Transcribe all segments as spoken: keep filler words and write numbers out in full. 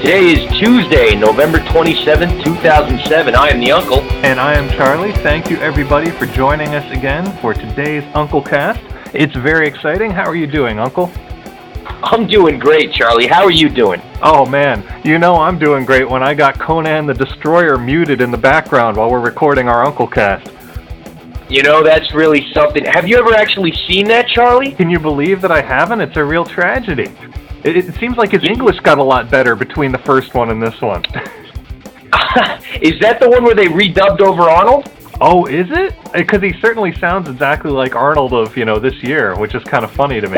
Today is Tuesday, November twenty-seventh, two thousand seven. I am the Uncle. And I am Charlie. Thank you, everybody, for joining us again for today's Uncle Cast. It's very exciting. How are you doing, Uncle? I'm doing great, Charlie. How are you doing? Oh, man. You know I'm doing great when I got Conan the Destroyer muted in the background while we're recording our Uncle Cast. You know, that's really something. Have you ever actually seen that, Charlie? Can you believe that I haven't? It's a real tragedy. It, it seems like his English got a lot better between the first one and this one. Is that the one where they redubbed over Arnold? Oh, is it? Because he certainly sounds exactly like Arnold of, you know, this year, which is kind of funny to me.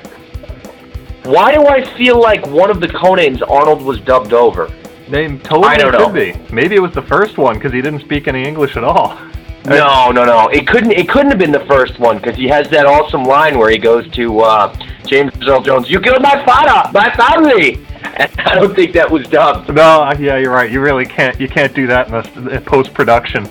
Why do I feel like one of the Conans Arnold was dubbed over? They totally I don't could know. be. Maybe it was the first one because he didn't speak any English at all. No, no, no. It couldn't. It couldn't have been the first one because he has that awesome line where he goes to uh, James Earl Jones, "You killed my father, my family." And I don't think that was dubbed. No, yeah, you're right. You really can't. You can't do that in, the, in post production.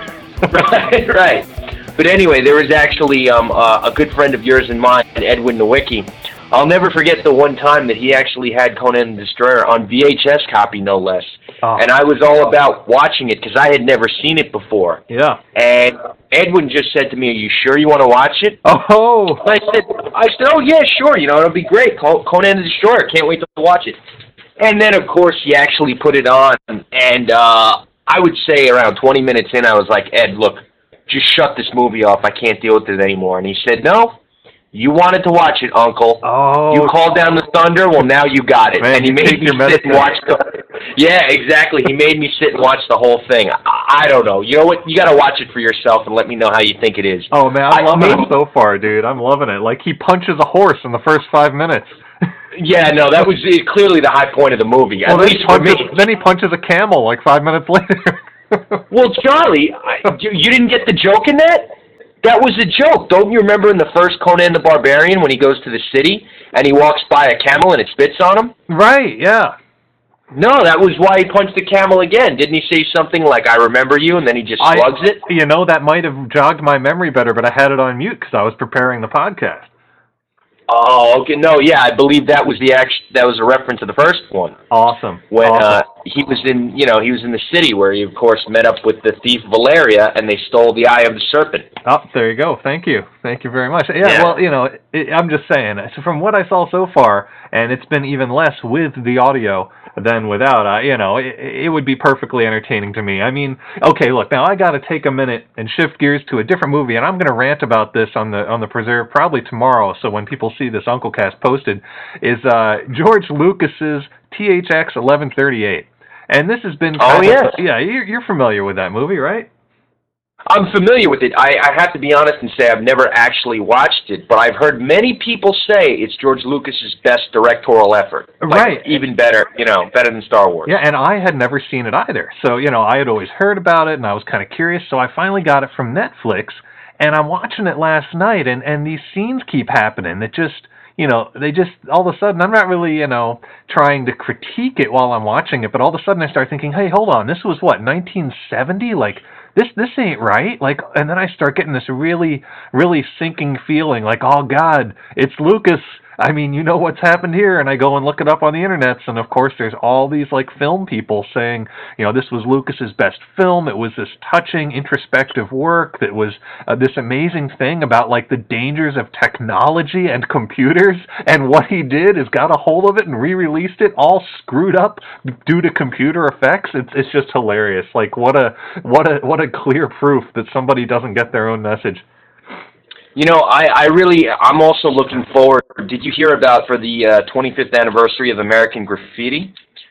Right, right. But anyway, there was actually um, uh, a good friend of yours and mine, Edwin Nowicki. I'll never forget the one time that he actually had Conan the Destroyer on V H S copy, no less. Oh. And I was all about watching it because I had never seen it before. Yeah. And Edwin just said to me, "Are you sure you want to watch it?" Oh. I said, "I said, oh yeah, sure. You know, it'll be great. Conan the Destroyer. Can't wait to watch it." And then, of course, he actually put it on, and uh, I would say around twenty minutes in, I was like, "Ed, look, just shut this movie off. I can't deal with it anymore." And he said, "No. You wanted to watch it, Uncle. Oh, you called down the thunder. Well, now you got it." Man, and he made me sit and watch the. Yeah, exactly. He made me sit and watch the whole thing. I, I don't know. You know what? You got to watch it for yourself and let me know how you think it is. Oh man, I'm I, loving maybe, it so far, dude. I'm loving it. Like he punches a horse in the first five minutes. Yeah, no, that was uh, clearly the high point of the movie. Well, at then, least he for punches, me. then he punches a camel like five minutes later. Well, Charlie, I, you, you didn't get the joke in that? That was a joke. Don't you remember in the first Conan the Barbarian when he goes to the city and he walks by a camel and it spits on him? Right, yeah. No, that was why he punched the camel again. Didn't he say something like, "I remember you," and then he just slugs I, it? You know, that might have jogged my memory better, but I had it on mute because I was preparing the podcast. Oh, okay. No, yeah, I believe that was the act- that was a reference to the first one. Awesome. When awesome. Uh, he was in, you know, he was in the city where he, of course, met up with the thief Valeria, and they stole the eye of the serpent. Oh, there you go. Thank you. Thank you very much. Yeah, yeah. Well, you know, it, I'm just saying, so from what I saw so far, and it's been even less with the audio than without, uh, you know, it, it would be perfectly entertaining to me. I mean, okay, look, now I got to take a minute and shift gears to a different movie, and I'm going to rant about this on the on the Preserve probably tomorrow, so when people see this Uncle Cast posted, is uh, George Lucas's T H X eleven thirty-eight. And this has been... Oh, yes. Of, yeah, you're, you're familiar with that movie, right? I'm familiar with it. I, I have to be honest and say I've never actually watched it, but I've heard many people say it's George Lucas's best directorial effort. Like, right. Even better, you know, better than Star Wars. Yeah, and I had never seen it either. So, you know, I had always heard about it, and I was kind of curious, so I finally got it from Netflix, and I'm watching it last night, and, and these scenes keep happening that just... You know, they just, all of a sudden, I'm not really, you know, trying to critique it while I'm watching it, but all of a sudden I start thinking, hey, hold on, this was what, nineteen seventy? Like, this this ain't right. Like, and then I start getting this really, really sinking feeling like, oh, God, it's Lucas. I mean, you know what's happened here, and I go and look it up on the internets, and of course there's all these, like, film people saying, you know, this was Lucas's best film, it was this touching, introspective work that was uh, this amazing thing about, like, the dangers of technology and computers, and what he did is got a hold of it and re-released it all screwed up due to computer effects. It's it's just hilarious. Like, what a, what a, what a clear proof that somebody doesn't get their own message. You know, I, I really, I'm also looking forward. Did you hear about for the uh, twenty-fifth anniversary of American Graffiti?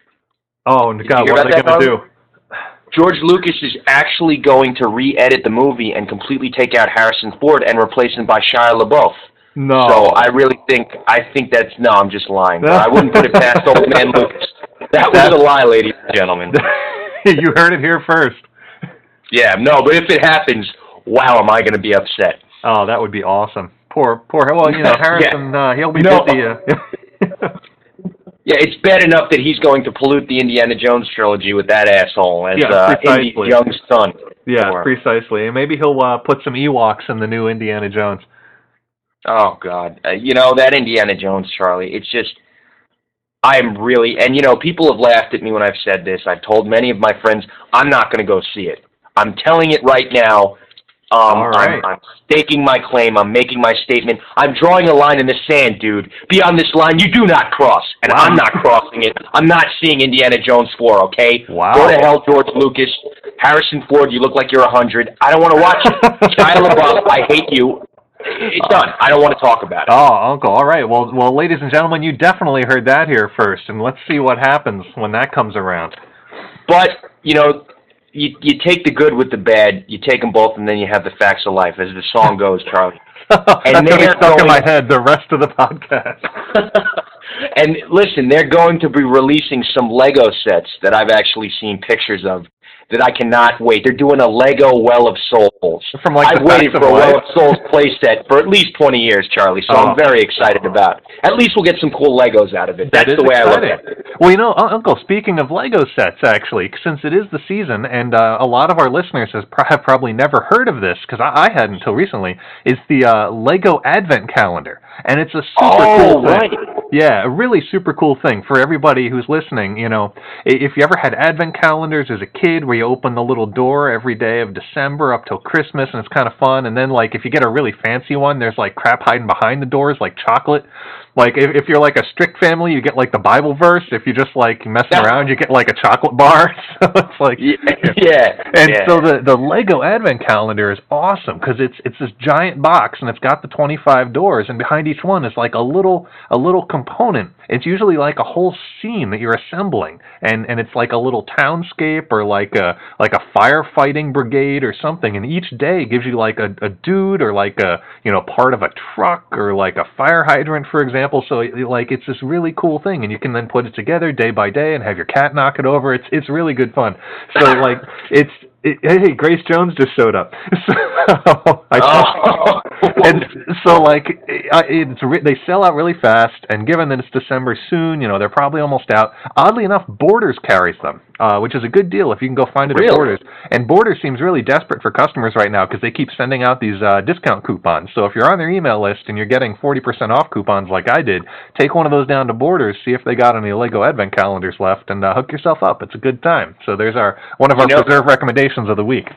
Oh, God, what are they going to do? George Lucas is actually going to re-edit the movie and completely take out Harrison Ford and replace him by Shia LaBeouf. No. So I really think, I think that's, no, I'm just lying. But I wouldn't put it past old man Lucas. That was a lie, ladies and gentlemen. You heard it here first. Yeah, no, but if it happens, wow, am I going to be upset. Oh, that would be awesome. Poor, poor. Well, you know, Harrison, yeah. uh, he'll be no. busy. Uh, yeah, it's bad enough that he's going to pollute the Indiana Jones trilogy with that asshole as yeah, uh, Indy's young son. Yeah, or, precisely. And maybe he'll uh, put some Ewoks in the new Indiana Jones. Oh, God. Uh, you know, that Indiana Jones, Charlie, it's just... I am really, and you know, people have laughed at me when I've said this. I've told many of my friends, I'm not going to go see it. I'm telling it right now. Um, All right. I'm, I'm staking my claim. I'm making my statement. I'm drawing a line in the sand, dude. Beyond this line, you do not cross. And Wow. I'm not crossing it. I'm not seeing Indiana Jones four, okay? Wow. Go to hell, George Lucas. Harrison Ford, you look like you're a hundred. I don't want to watch it. Shia LaBeouf, I hate you. It's done. I don't want to talk about it. Oh, Uncle. All right. Well, well, ladies and gentlemen, you definitely heard that here first, and let's see what happens when that comes around. But, you know, you you take the good with the bad, you take them both, and then you have the facts of life, as the song goes, Charlie. And And That's they're stuck in going- my head the rest of the podcast. And listen, they're going to be releasing some Lego sets that I've actually seen pictures of that I cannot wait. They're doing a Lego Well of Souls. From like I've the waited Facts for of a Well Life? of Souls playset for at least twenty years, Charlie, so Oh. I'm very excited about it. At least we'll get some cool Legos out of it. That That's is the way exciting. I look at it. Well, you know, Un- Uncle, speaking of Lego sets, actually, since it is the season, and uh, a lot of our listeners has pro- have probably never heard of this, because I-, I hadn't until recently, is the uh, Lego Advent Calendar. And it's a super Oh, cool thing. right. Yeah, a really super cool thing for everybody who's listening. You know, i- if you ever had Advent calendars as a kid where you open the little door every day of December up till Christmas, and it's kind of fun. And then, like, if you get a really fancy one, there's like crap hiding behind the doors, like chocolate. Like, if, if you're like a strict family, you get like the Bible verse. If you're just like messing Yeah. around, you get like a chocolate bar. So it's like, Yeah, yeah. and yeah. so the the Lego Advent Calendar is awesome because it's it's this giant box and it's got the twenty-five doors, and behind each one is like a little a little component. It's usually like a whole scene that you're assembling, and and it's like a little townscape or like a like a firefighting brigade or something. And each day gives you like a, a dude or like a you know part of a truck or like a fire hydrant, for example. So it, like it's this really cool thing, and you can then put it together day by day and have your cat knock it over. It's it's really good fun. So like it's it, hey, Grace Jones just showed up. So I Oh. and so like I- it's re- they sell out really fast, and given that it's December soon, you know they're probably almost out. Oddly enough, Borders carries them, uh, which is a good deal if you can go find it Really? at Borders. And Borders seems really desperate for customers right now because they keep sending out these uh, discount coupons. So if you're on their email list and you're getting forty percent off coupons like I did, take one of those down to Borders, see if they got any Lego Advent calendars left, and uh, hook yourself up. It's a good time. So there's our one of our You know- preserve recommendations of the week.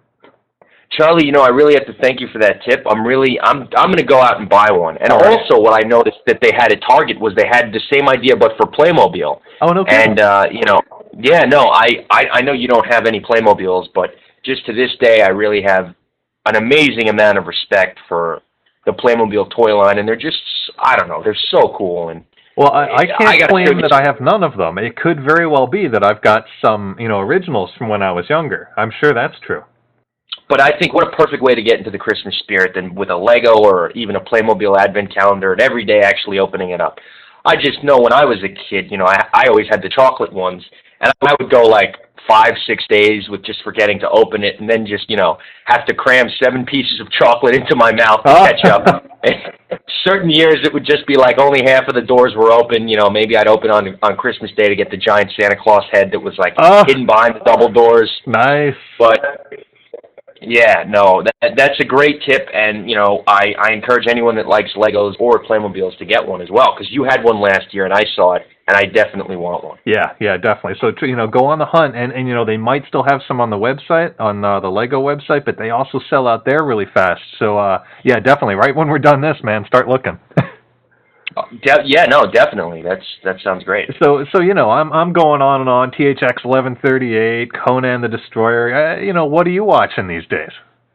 Charlie, you know, I really have to thank you for that tip. I'm really, I'm, I'm going to go out and buy one. And All right. also, what I noticed that they had at Target was they had the same idea, but for Playmobil. Oh, no kidding. And uh, you know, yeah, no, I, I, I know you don't have any Playmobiles, but just to this day, I really have an amazing amount of respect for the Playmobil toy line, and they're just, I don't know, they're so cool. And Well, I, I can't I gotta claim figure- that I have none of them. It could very well be that I've got some, you know, originals from when I was younger. I'm sure that's true. But I think what a perfect way to get into the Christmas spirit than with a Lego or even a Playmobil Advent calendar and every day actually opening it up. I just know when I was a kid, you know, I, I always had the chocolate ones, and I would go like five, six days with just forgetting to open it, and then just, you know, have to cram seven pieces of chocolate into my mouth to Oh. catch up. Certain years it would just be like only half of the doors were open. You know, maybe I'd open on on Christmas Day to get the giant Santa Claus head that was like Oh. hidden behind the double doors. Nice. But yeah, no, that that's a great tip, and you know, I, I encourage anyone that likes Legos or Playmobiles to get one as well, because you had one last year and I saw it, and I definitely want one. Yeah, yeah, definitely. So, you know, go on the hunt, and, and you know, they might still have some on the website, on uh, the Lego website, but they also sell out there really fast. So, uh, yeah, definitely. Right when we're done this, man, start looking. De- yeah, no, definitely. That's that sounds great. So, so you know, I'm I'm going on and on. T H X eleven thirty-eight, Conan the Destroyer. Uh, you know, what are you watching these days?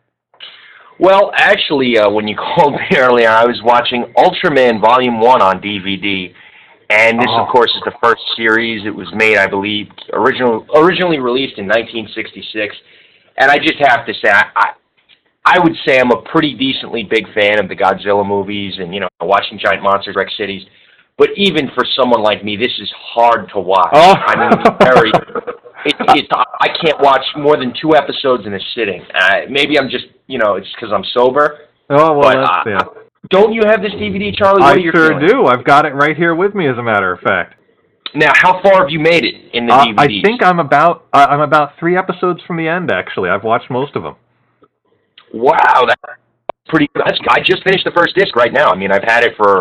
Well, actually, uh, when you called me earlier, I was watching Ultraman Volume One on D V D, and this, Oh. of course, is the first series. It was made, I believe, original originally released in nineteen sixty-six, and I just have to say, I. I I would say I'm a pretty decently big fan of the Godzilla movies and, you know, watching Giant Monsters Wreck Cities. But even for someone like me, this is hard to watch. Oh. I mean, it's very, it, it, I can't watch more than two episodes in a sitting. Uh, maybe I'm just, you know, it's because I'm sober. Oh, well, But, that's, uh, yeah. Don't you have this D V D, Charlie? What I are your sure feelings? do. I've got it right here with me, as a matter of fact. Now, how far have you made it in the Uh, D V Ds? I think I'm about uh, I'm about three episodes from the end. Actually, I've watched most of them. Wow, that's pretty good. That's, I just finished the first disc right now. I mean, I've had it for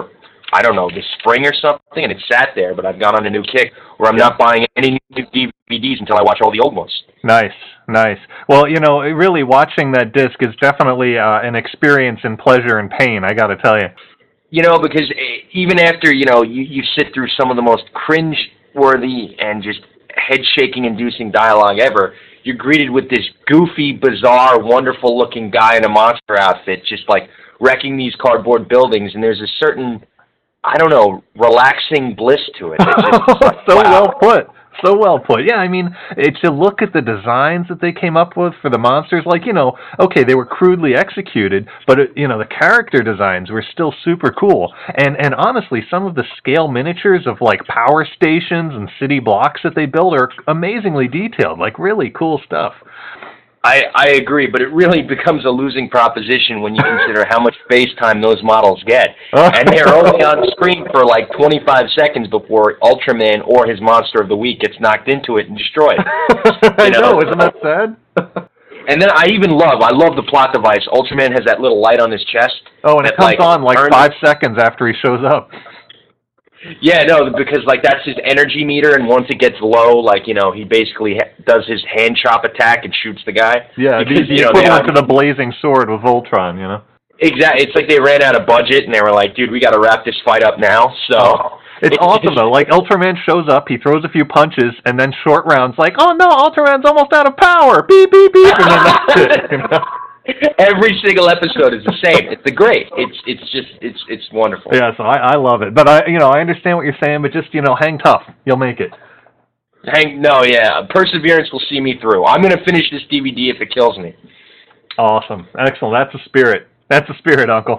I don't know, this spring or something, and it sat there, but I've gone on a new kick where I'm Yeah. not buying any new D V Ds until I watch all the old ones. Nice, nice. Well, you know, really watching that disc is definitely uh, an experience in pleasure and pain, I got to tell you. You know, because even after, you know, you, you sit through some of the most cringe-worthy and just head-shaking inducing dialogue ever, you're greeted with this goofy, bizarre, wonderful-looking guy in a monster outfit just, like, wrecking these cardboard buildings, and there's a certain, I don't know, relaxing bliss to it. It's just, like, so wow. well put. So well put. Yeah, I mean, it's to look at the designs that they came up with for the monsters. Like, you know, okay, they were crudely executed, but, it, you know, the character designs were still super cool. And and honestly, some of the scale miniatures of, like, power stations and city blocks that they build are amazingly detailed. Like, really cool stuff. I, I agree, but it really becomes a losing proposition when you consider how much face time those models get. And they're only on screen for like twenty-five seconds before Ultraman or his Monster of the Week gets knocked into it and destroyed. I know, know, isn't that sad? And then I even love, I love the plot device. Ultraman has that little light on his chest. Oh, and it comes like, on like turns... five seconds after he shows up. Yeah, no, because, like, that's his energy meter, and once it gets low, like, you know, he basically ha does his hand chop attack and shoots the guy. Yeah, because, the, the you know, equivalent to the blazing sword with Voltron, you know? Exactly. It's like they ran out of budget, and they were like, dude, we got to wrap this fight up now, so... Oh, it's, it's awesome, though. Like, Ultraman shows up, he throws a few punches, and then Short Round's like, oh, no, Ultraman's almost out of power! Beep, beep, beep! And then that's it, you know? Every single episode is the same. It's the great. It's it's just it's it's wonderful. Yeah, so I, I love it. But I you know I understand what you're saying, but just you know hang tough. You'll make it. Hang no, yeah. Perseverance will see me through. I'm gonna finish this D V D if it kills me. Awesome, excellent. That's the spirit. That's the spirit, Uncle.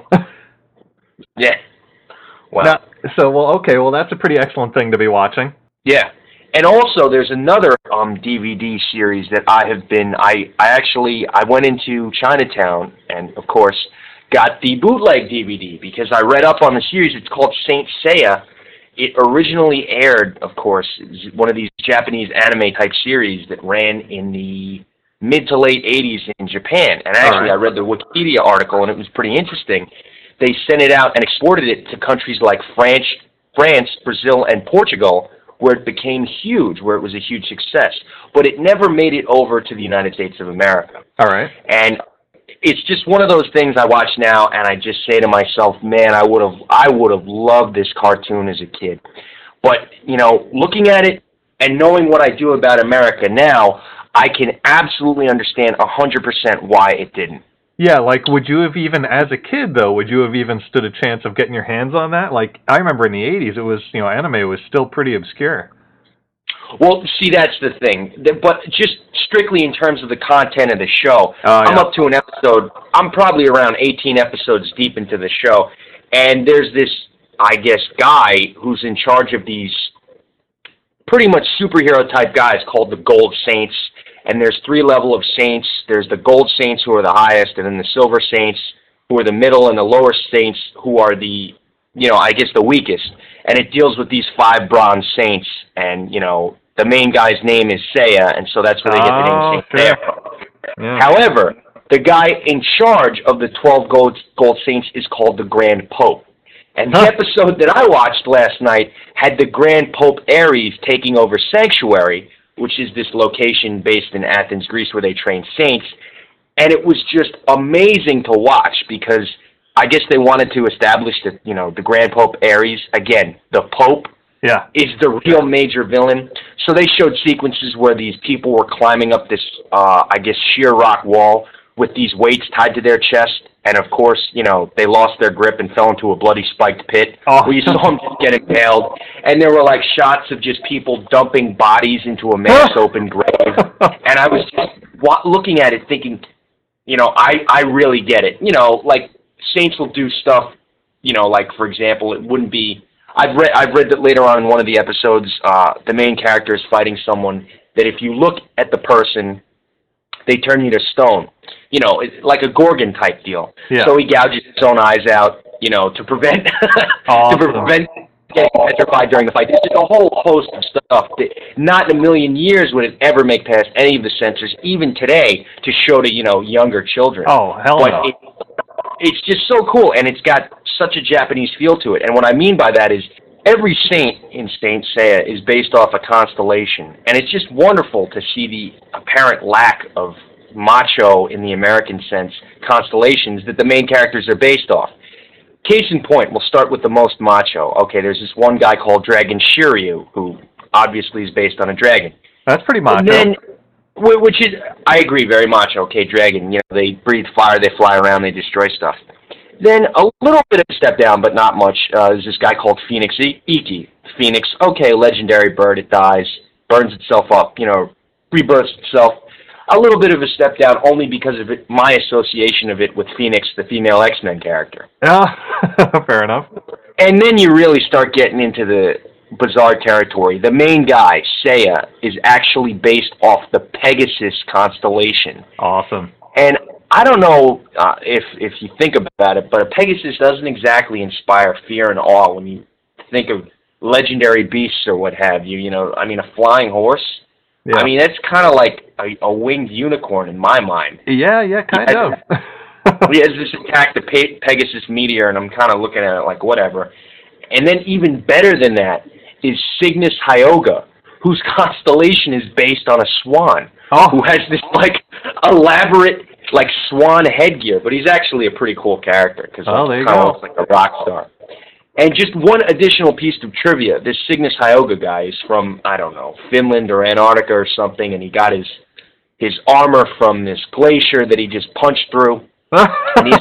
Yeah. Wow. Now, so well, okay, well that's a pretty excellent thing to be watching. Yeah. And also, there's another um, D V D series that I have been. I, I actually I went into Chinatown and, of course, got the bootleg D V D because I read up on the series. It's called Saint Seiya. It originally aired, of course, one of these Japanese anime type series that ran in the mid to late eighties in Japan. And actually, right. I read the Wikipedia article, and it was pretty interesting. They sent it out and exported it to countries like France, France, Brazil, and Portugal, where it became huge, where it was a huge success. But it never made it over to the United States of America. All right. And it's just one of those things I watch now, and I just say to myself, man, I would have I would have loved this cartoon as a kid. But, you know, looking at it and knowing what I do about America now, I can absolutely understand one hundred percent why it didn't. Yeah, like, would you have even, as a kid, though, would you have even stood a chance of getting your hands on that? Like, I remember in the eighties, it was, you know, anime was still pretty obscure. Well, see, that's the thing. But just strictly in terms of the content of the show, uh, I'm yeah. up to an episode, I'm probably around eighteen episodes deep into the show, and there's this, I guess, guy who's in charge of these pretty much superhero-type guys called the Gold Saints. And there's three level of saints. There's the gold saints who are the highest, and then the silver saints who are the middle, and the lower saints who are the, you know, I guess the weakest. And it deals with these five bronze saints, and, you know, the main guy's name is Seiya, and so that's where they get the name oh, Saint sure. Seiya. Yeah. However, the guy in charge of the twelve gold, gold saints is called the Grand Pope. And the huh. episode that I watched last night had the Grand Pope Ares taking over Sanctuary, which is this location based in Athens, Greece, where they train saints. And it was just amazing to watch because I guess they wanted to establish that, you know, the Grand Pope Ares, again, the Pope, yeah. is the real major villain. So they showed sequences where these people were climbing up this, uh, I guess, sheer rock wall with these weights tied to their chest. And, of course, you know, they lost their grip and fell into a bloody spiked pit oh. where you saw them just get impaled. And there were, like, shots of just people dumping bodies into a mass open grave. And I was just looking at it thinking, you know, I, I really get it. You know, like, saints will do stuff, you know, like, for example, it wouldn't be... I've read, I've read that later on in one of the episodes, uh, the main character is fighting someone that if you look at the person, they turn you to stone. You know, it's like a Gorgon type deal. Yeah. So he gouges his own eyes out, you know, to prevent awesome. to prevent getting petrified during the fight. It's just a whole host of stuff that not in a million years would it ever make past any of the censors, even today, to show to, you know, younger children. Oh, hell but no. It, it's just so cool, and it's got such a Japanese feel to it. And what I mean by that is every saint in Saint Seiya is based off a constellation, and it's just wonderful to see the apparent lack of macho in the American sense constellations that the main characters are based off. Case in point, we'll start with the most macho. Okay, there's this one guy called Dragon Shiryu, who obviously is based on a dragon. That's pretty macho. And then, which is, I agree, very macho. Okay, dragon, you know, they breathe fire, they fly around, they destroy stuff. Then a little bit of a step down, but not much. Uh, there's this guy called Phoenix Iki. Phoenix, okay, legendary bird, it dies, burns itself up, you know, rebirths itself. A little bit of a step down only because of it, my association of it with Phoenix, the female X-Men character. Yeah, fair enough. And then you really start getting into the bizarre territory. The main guy, Seiya, is actually based off the Pegasus constellation. Awesome. And I don't know uh, if if you think about it, but a Pegasus doesn't exactly inspire fear and awe when you think of legendary beasts or what have you. You know, I mean, a flying horse. Yeah. I mean, that's kind of like a, a winged unicorn in my mind. Yeah, yeah, kind of. He has this attack the Pe- Pegasus meteor, and I'm kind of looking at it like whatever. And then even better than that is Cygnus Hyoga, whose constellation is based on a swan, oh. who has this like elaborate like swan headgear, but he's actually a pretty cool character because oh, he kind of looks like a rock star. And just one additional piece of trivia, this Cygnus Hyoga guy is from, I don't know, Finland or Antarctica or something, and he got his his armor from this glacier that he just punched through. and, he's,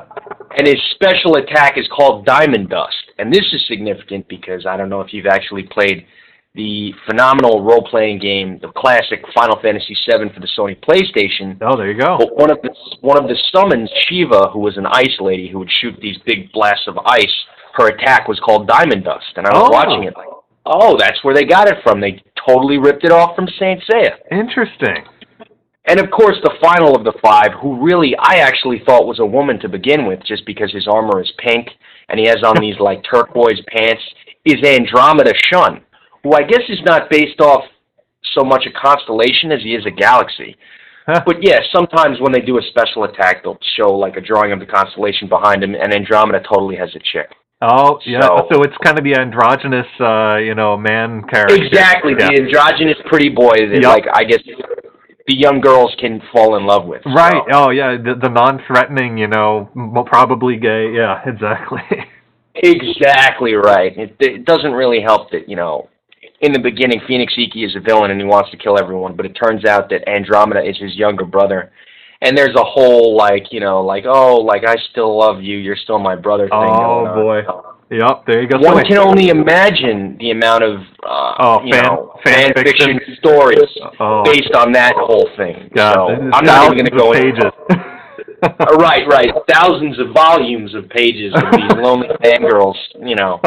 and his special attack is called Diamond Dust. And this is significant because I don't know if you've actually played the phenomenal role-playing game, the classic Final Fantasy seven for the Sony PlayStation. Oh, there you go. But one of the, one of the summons, Shiva, who was an ice lady who would shoot these big blasts of ice, her attack was called Diamond Dust, and I was oh. watching it like, oh, that's where they got it from. They totally ripped it off from Saint Seiya. Interesting. And, of course, the final of the five, who really I actually thought was a woman to begin with, just because his armor is pink, and he has on these, like, turquoise pants, is Andromeda Shun, who I guess is not based off so much a constellation as he is a galaxy. Huh. But, yeah, sometimes when they do a special attack, they'll show, like, a drawing of the constellation behind him, and Andromeda totally has a chick. Oh, yeah, so, so it's kind of the androgynous, uh, you know, man character. Exactly, yeah. the androgynous pretty boy that, yep. like, I guess the young girls can fall in love with. Right, so. oh, yeah, the, the non-threatening, you know, probably gay, yeah, exactly. Exactly right. It, it doesn't really help that, you know, in the beginning, Phoenix Iki is a villain and he wants to kill everyone, but it turns out that Andromeda is his younger brother. And there's a whole, like, you know, like, oh, like, I still love you, you're still my brother thing oh, going on. boy. Yep, there you go. One can only imagine the amount of, uh, oh, you fan, know, fan, fan fiction, fiction stories oh. based on that whole thing. God, so I'm not even going to go pages. into Right, right. Thousands of volumes of pages of these lonely fangirls, you know.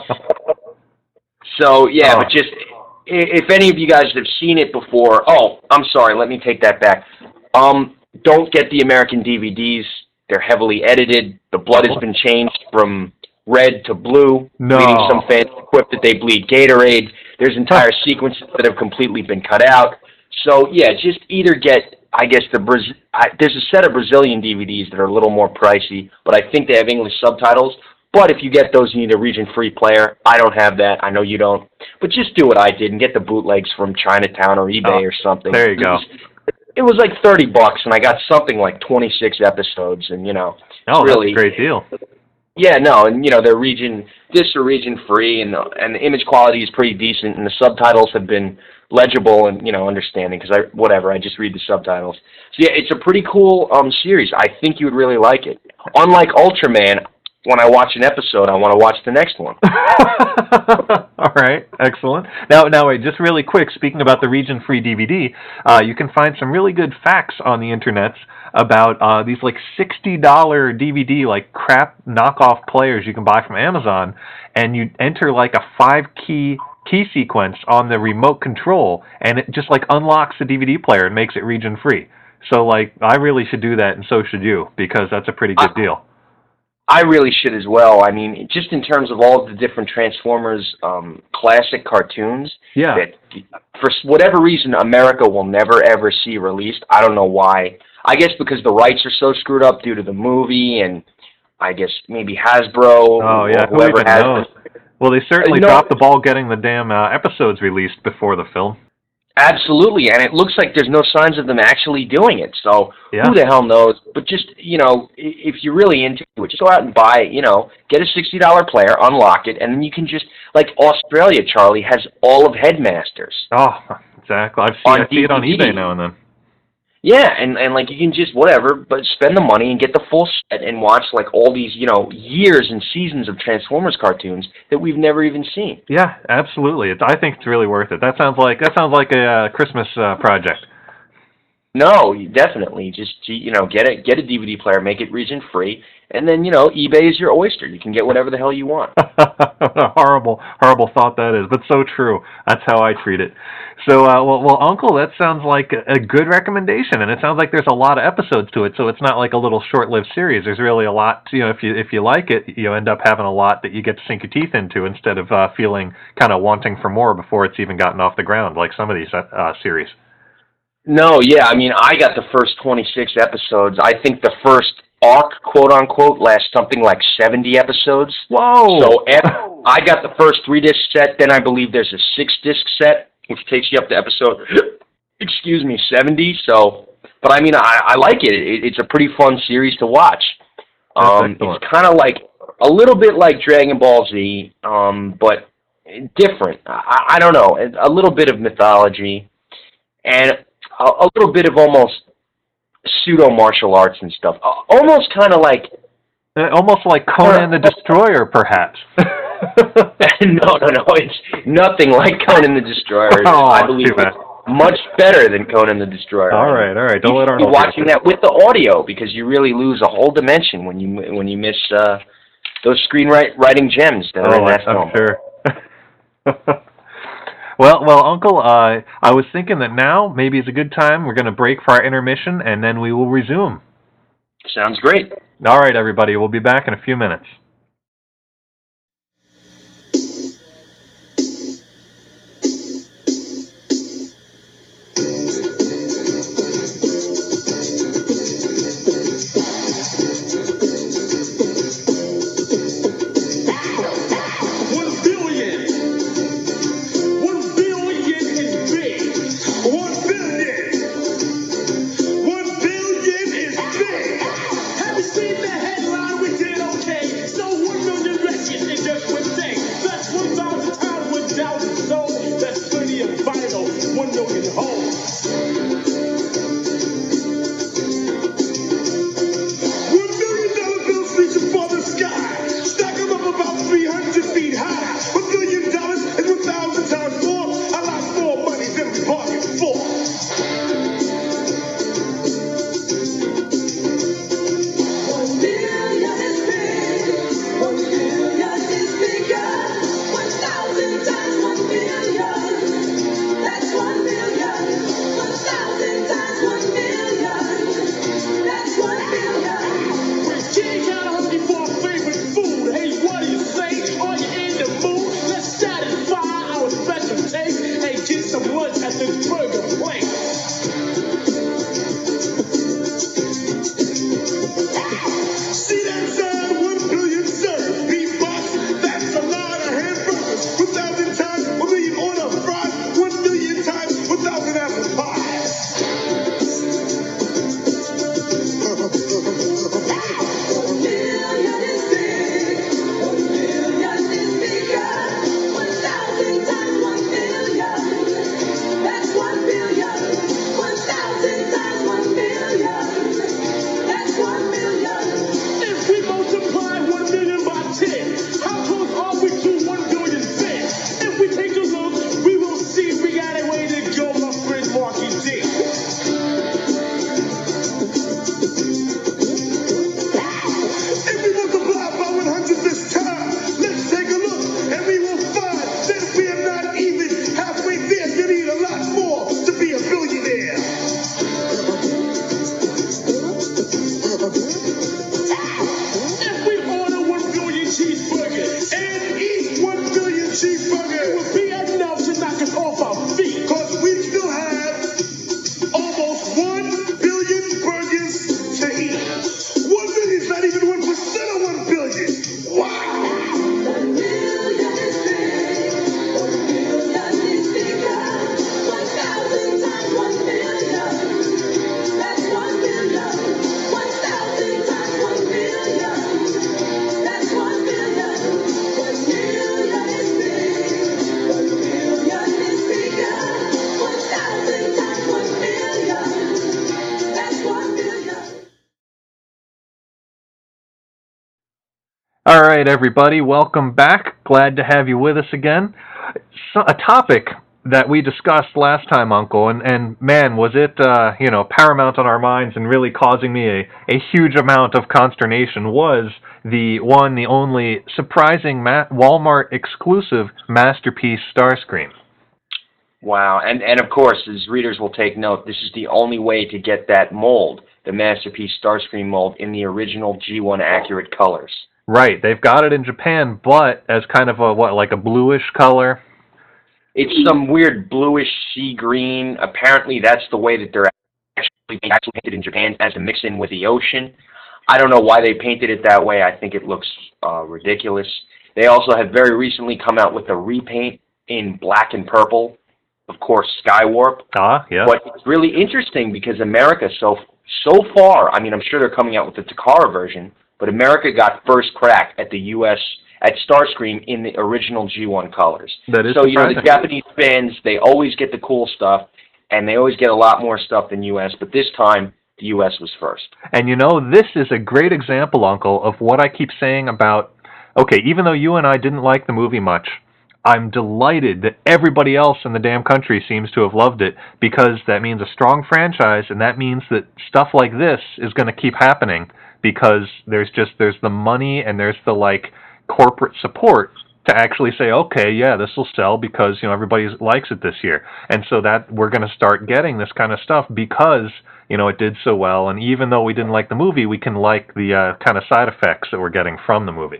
So, yeah, oh. but just, if any of you guys have seen it before, oh, I'm sorry, let me take that back. Um, don't get the American D V Ds. They're heavily edited. The blood has been changed from red to blue, no. leading some fans to quip that they bleed Gatorade. There's entire sequences that have completely been cut out. So, yeah, just either get, I guess, the Braz- I, there's a set of Brazilian D V Ds that are a little more pricey, but I think they have English subtitles. But if you get those, you need a region-free player. I don't have that. I know you don't. But just do what I did and get the bootlegs from Chinatown or eBay oh, or something. There you go. It was like thirty bucks, and I got something like twenty-six episodes, and, you know, oh, really, that's a great deal. Yeah, no, and, you know, they're region, this are region-free, and, and the image quality is pretty decent, and the subtitles have been legible and, you know, understanding, because I, whatever, I just read the subtitles. So, yeah, it's a pretty cool um series. I think you would really like it. Unlike Ultraman, when I watch an episode, I want to watch the next one. All right, excellent. Now, now, wait, just really quick, speaking about the region-free D V D, uh, you can find some really good facts on the internet about uh, these, like, sixty dollar D V D, like, crap knockoff players you can buy from Amazon, and you enter, like, a five-key key sequence on the remote control, and it just, like, unlocks the D V D player and makes it region-free. So, like, I really should do that, and so should you, because that's a pretty good I- deal. I really should as well. I mean, just in terms of all of the different Transformers um, classic cartoons yeah. that, for whatever reason, America will never, ever see released. I don't know why. I guess because the rights are so screwed up due to the movie, and I guess maybe Hasbro Oh yeah, or who whoever even has knows? it. Well, they certainly You know- dropped the ball getting the damn uh, episodes released before the film. Absolutely, and it looks like there's no signs of them actually doing it. So Yeah. who the hell knows? But just, you know, i- if you're really into it, just go out and buy, you know, get a sixty dollar player, unlock it, and then you can just, like Australia, Charlie, has all of Headmasters. Oh, exactly. I've seen On I see it on D V D. eBay now and then. Yeah, and, and like you can just, whatever, but spend the money and get the full set and watch like all these, you know, years and seasons of Transformers cartoons that we've never even seen. Yeah, absolutely. It, I think it's really worth it. That sounds like that sounds like a uh, Christmas uh, project. No, you definitely. Just, you know, get a, get a D V D player, make it region free, and then, you know, eBay is your oyster. You can get whatever the hell you want. horrible, horrible thought that is, but so true. That's how I treat it. So, uh, well, well, Uncle, that sounds like a, a good recommendation, and it sounds like there's a lot of episodes to it. So it's not like a little short-lived series. There's really a lot. You know, if you if you like it, you end up having a lot that you get to sink your teeth into instead of uh, feeling kind of wanting for more before it's even gotten off the ground, like some of these uh, series. No, yeah, I mean, I got the first twenty-six episodes. I think the first arc, quote-unquote, lasts something like seventy episodes. Whoa! So after, I got the first three-disc set, then I believe there's a six-disc set, which takes you up to episode, excuse me, seventy. So, but I mean, I, I like it. it. It's a pretty fun series to watch. Um, it's kind of like, a little bit like Dragon Ball Z, um, but different. I, I don't know, a little bit of mythology, and a, a little bit of almost pseudo martial arts and stuff. Uh, almost kind of like Uh, almost like Conan the Destroyer, perhaps. no, no, no. It's nothing like Conan the Destroyer. Oh, I believe too bad. it's much better than Conan the Destroyer. All right, all right. Don't you let should be Arnold watching that with the audio, because you really lose a whole dimension when you when you miss uh, those screenwriting gems that are Oh, in that I'm film. sure. Well, well, Uncle, uh, I was thinking that now maybe is a good time. We're going to break for our intermission, and then we will resume. Sounds great. All right, everybody. We'll be back in a few minutes. If we take a look, we will see we got a way to go, my friend Marky. All right, everybody, welcome back. Glad to have you with us again. So, a topic that we discussed last time, Uncle, and, and man, was it uh, you know paramount on our minds and really causing me a, a huge amount of consternation was the one, the only surprising Ma- Walmart exclusive Masterpiece Starscream. Wow, and and of course, as readers will take note, this is the only way to get that mold, the Masterpiece Starscream mold, in the original G one accurate colors. Right, they've got it in Japan, but as kind of a, what, like a bluish color? It's some weird bluish sea green. Apparently, that's the way that they're actually, actually painted in Japan, as to mix in with the ocean. I don't know why they painted it that way. I think it looks uh, ridiculous. They also have very recently come out with a repaint in black and purple, of course, Skywarp. Ah, yeah. But it's really interesting because America, so so far, I mean, I'm sure they're coming out with the Takara version, but America got first crack at the U S at Starscream in the original G one colors. That is so, you know, surprising. the Japanese fans, they always get the cool stuff, and they always get a lot more stuff than U S, but this time, the U S was first. And you know, this is a great example, Uncle, of what I keep saying about, okay, even though you and I didn't like the movie much, I'm delighted that everybody else in the damn country seems to have loved it, because that means a strong franchise, and that means that stuff like this is going to keep happening, because there's just, there's the money and there's the, like, corporate support to actually say, okay, yeah, this will sell because, you know, everybody likes it this year. And so that we're going to start getting this kind of stuff because, you know, it did so well. And even though we didn't like the movie, we can like the uh, kind of side effects that we're getting from the movie.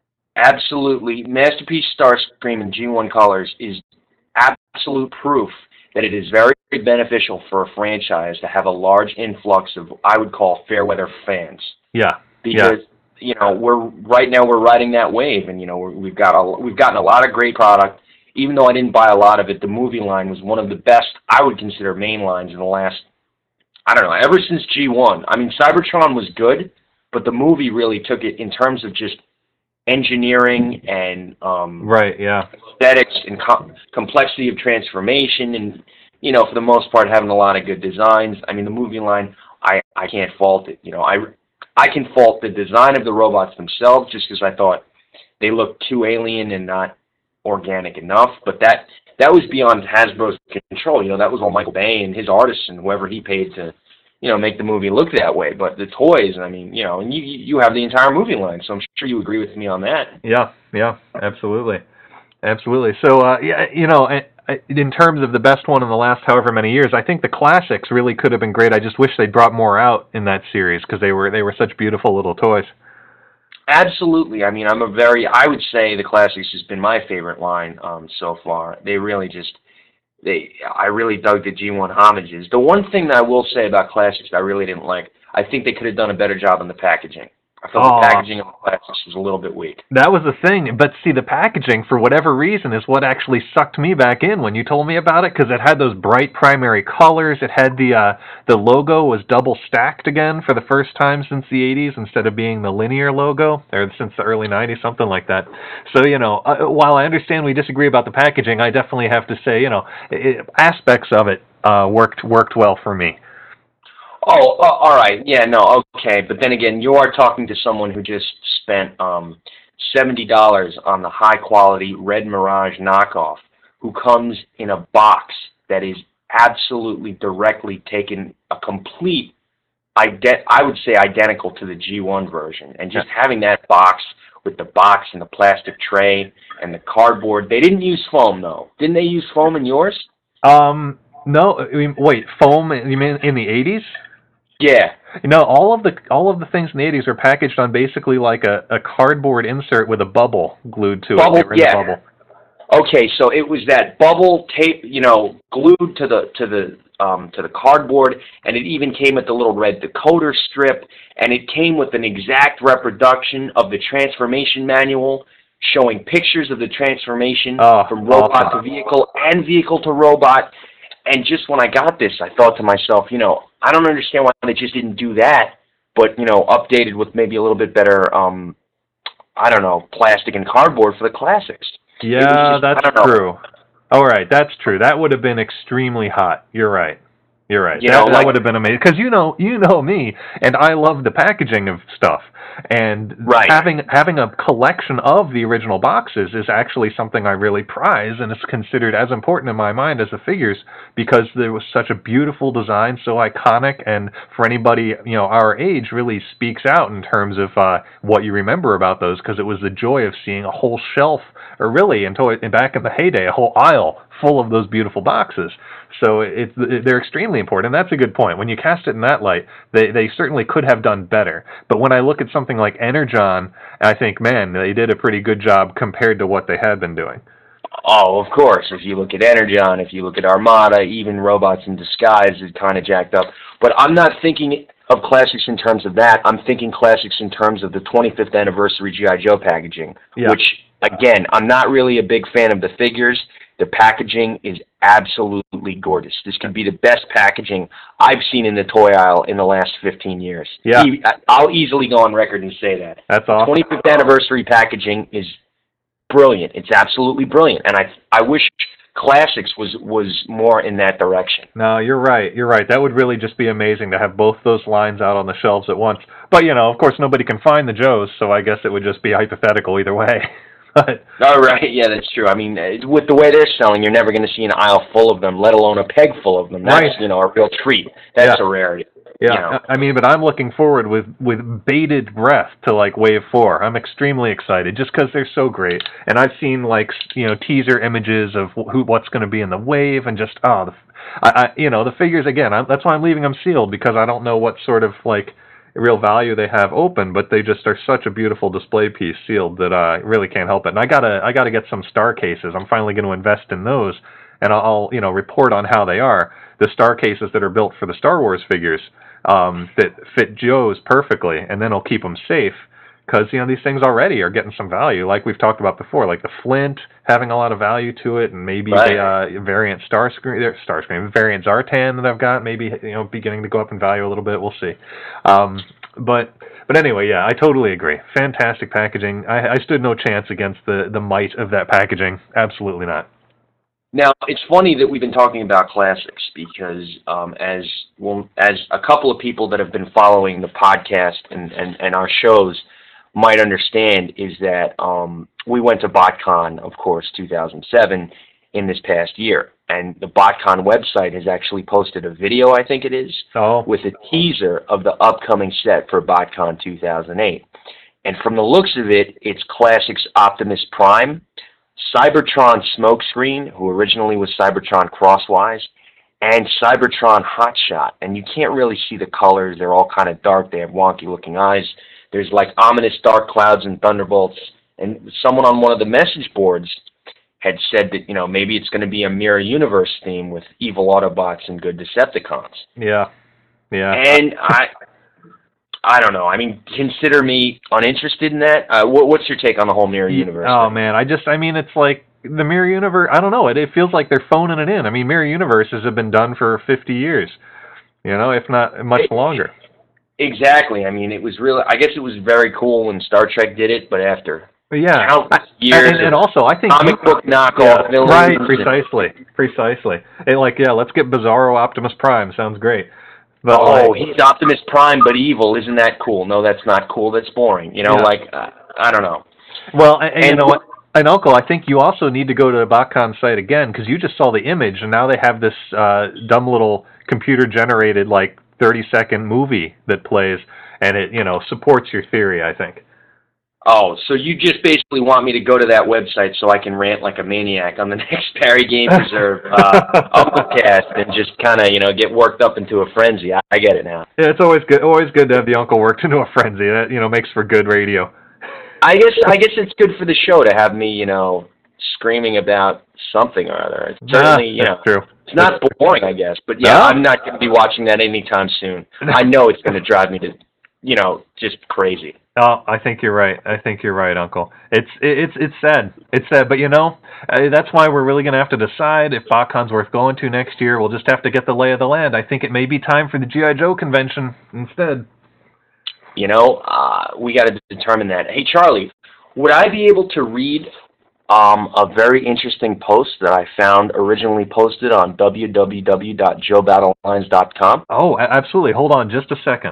Absolutely. Masterpiece Starscream in G one colors is absolute proof that it is very beneficial for a franchise to have a large influx of, I would call, fair weather fans. Yeah. Because, yeah. you know, we're right now we're riding that wave, and you know we're, we've got a, we've gotten a lot of great product. Even though I didn't buy a lot of it, the movie line was one of the best I would consider main lines in the last, I don't know, ever since G one. I mean, Cybertron was good, but the movie really took it in terms of just engineering and um, right, yeah, aesthetics and com- complexity of transformation, and you know, for the most part, having a lot of good designs. I mean, the movie line, I I can't fault it. You know, I I can fault the design of the robots themselves just because I thought they looked too alien and not organic enough. But that that was beyond Hasbro's control. You know, that was all Michael Bay and his artists and whoever he paid to, you know, make the movie look that way. But the toys, I mean, you know, and you you have the entire movie line, so I'm sure you agree with me on that. Yeah, yeah, absolutely, absolutely. So, uh, yeah, you know, in terms of the best one in the last however many years, I think the classics really could have been great. I just wish they'd brought more out in that series because they were they were such beautiful little toys. Absolutely. I mean, I'm a very, I would say the classics has been my favorite line um, so far. They really just, they, I really dug the G one homages. The one thing that I will say about classics that I really didn't like, I think they could have done a better job on the packaging. I felt oh. the packaging of the classics was a little bit weak. That was the thing. But see, the packaging, for whatever reason, is what actually sucked me back in when you told me about it, because it had those bright primary colors. It had the uh, the logo was double stacked again for the first time since the eighties instead of being the linear logo, or since the early nineties, something like that. So, you know, uh, while I understand we disagree about the packaging, I definitely have to say, you know, it, aspects of it uh, worked worked well for me. Oh, uh, all right. Yeah, no, okay. But then again, you are talking to someone who just spent um, seventy dollars on the high-quality Red Mirage knockoff, who comes in a box that is absolutely directly taken, a complete, ide- I would say identical to the G one version. And just having that box with the box and the plastic tray and the cardboard. They didn't use foam, though. Didn't they use foam in yours? Um, no. I mean, wait, foam? You mean in the eighties? Yeah. You know, all of the all of the things in the eighties are packaged on basically like a, a cardboard insert with a bubble glued to bubble, it. They were in yeah. the bubble. Okay, so it was that bubble tape, you know, glued to the to the um, to the cardboard, and it even came with the little red decoder strip, and it came with an exact reproduction of the transformation manual, showing pictures of the transformation oh, from robot awesome. to vehicle and vehicle to robot. And just when I got this, I thought to myself, you know, I don't understand why they just didn't do that, but, you know, updated with maybe a little bit better, um, I don't know, plastic and cardboard for the classics. Yeah, just, that's true. All right, that's true. That would have been extremely hot. You're right. You're right. You that, know, that like, would have been amazing because you know, you know me, and I love the packaging of stuff. And right. having having a collection of the original boxes is actually something I really prize, and it's considered as important in my mind as the figures because there was such a beautiful design, so iconic, and for anybody you know our age, really speaks out in terms of uh, what you remember about those because it was the joy of seeing a whole shelf, or really, in toy, back in the heyday, a whole aisle full of those beautiful boxes. So it's they're extremely important, and that's a good point. When you cast it in that light, they they certainly could have done better. But when I look at something like Energon, I think, man, they did a pretty good job compared to what they had been doing. Oh, of course. If you look at Energon, if you look at Armada, even Robots in Disguise is kind of jacked up. But I'm not thinking of classics in terms of that. I'm thinking classics in terms of the twenty-fifth anniversary G I. Joe packaging, yeah. which, again, I'm not really a big fan of the figures. The packaging is absolutely gorgeous. This could be the best packaging I've seen in the toy aisle in the last fifteen years. Yeah. I'll easily go on record and say that. That's awesome. twenty-fifth anniversary packaging is brilliant. It's absolutely brilliant. And I I wish Classics was, was more in that direction. No, you're right. You're right. That would really just be amazing to have both those lines out on the shelves at once. But, you know, of course, nobody can find the Joes, so I guess it would just be hypothetical either way. But, oh, right. Yeah, that's true. I mean, with the way they're selling, you're never going to see an aisle full of them, let alone a peg full of them. That's, right. you know, a real treat. That's yeah. a rarity. Yeah, you know. I mean, but I'm looking forward with, with bated breath to, like, Wave four. I'm extremely excited just because they're so great. And I've seen, like, you know, teaser images of who what's going to be in the Wave and just, oh, the, I, I, you know, the figures, again, I, that's why I'm leaving them sealed because I don't know what sort of, like, real value they have open, but they just are such a beautiful display piece sealed that I uh, really can't help it. And I gotta, I gotta get some star cases. I'm finally going to invest in those, and I'll, I'll, you know, report on how they are. The star cases that are built for the Star Wars figures um, that fit Joe's perfectly, and then I'll keep them safe because you know these things already are getting some value, like we've talked about before, like the Flint having a lot of value to it, and maybe right. the uh, variant Starscream, Starscream variant Zartan that I've got, maybe you know beginning to go up in value a little bit. We'll see. Um, but but anyway, yeah, I totally agree. Fantastic packaging. I, I stood no chance against the the might of that packaging. Absolutely not. Now, it's funny that we've been talking about classics because um, as well, as a couple of people that have been following the podcast and, and, and our shows might understand is that um, we went to BotCon, of course, two thousand seven in this past year. And the BotCon website has actually posted a video, I think it is, oh. with a teaser of the upcoming set for BotCon two thousand eight. And from the looks of it, it's Classics Optimus Prime, Cybertron Smokescreen, who originally was Cybertron Crosswise, and Cybertron Hotshot. And you can't really see the colors. They're all kind of dark. They have wonky-looking eyes. There's like ominous dark clouds and thunderbolts. And someone on one of the message boards had said that, you know, maybe it's going to be a Mirror Universe theme with evil Autobots and good Decepticons. Yeah, yeah. And I... I don't know. I mean, consider me uninterested in that. Uh, what, what's your take on the whole Mirror Universe Oh, thing? man. I just, I mean, it's like the Mirror Universe, I don't know. It, it feels like they're phoning it in. I mean, Mirror Universes have been done for fifty years, you know, if not much it, longer. Exactly. I mean, it was really, I guess it was very cool when Star Trek did it, but after but yeah. countless years and, and also, I think comic book knockoff yeah, villains. Right, precisely. Precisely. And like, yeah, let's get Bizarro Optimus Prime. Sounds great. But oh, like, he's Optimus Prime, but evil. Isn't that cool? No, that's not cool. That's boring. You know, yeah. like, uh, I don't know. Well, and, and, and you know what? And Uncle, I think you also need to go to the BotCon site again because you just saw the image, and now they have this uh, dumb little computer-generated, like, thirty-second movie that plays, and it, you know, supports your theory, I think. Oh, so you just basically want me to go to that website so I can rant like a maniac on the next Barry Game Preserve uh, Unclecast and just kind of, you know, get worked up into a frenzy. I, I get it now. Yeah, it's always good. Always good to have the uncle worked into a frenzy. That, you know, makes for good radio. I guess I guess it's good for the show to have me, you know, screaming about something or other. It's certainly, yeah, you know, true. It's not boring, I guess, but yeah, no? I'm not going to be watching that anytime soon. I know it's going to drive me to, you know, just crazy. Oh, I think you're right. I think you're right, Uncle. It's it's it's sad. It's sad, but you know, uh, that's why we're really going to have to decide if BotCon's worth going to next year. We'll just have to get the lay of the land. I think it may be time for the G I. Joe convention instead. You know, uh, we got to determine that. Hey, Charlie, would I be able to read um, a very interesting post that I found originally posted on w w w dot joe battle lines dot com. Oh, absolutely. Hold on just a second.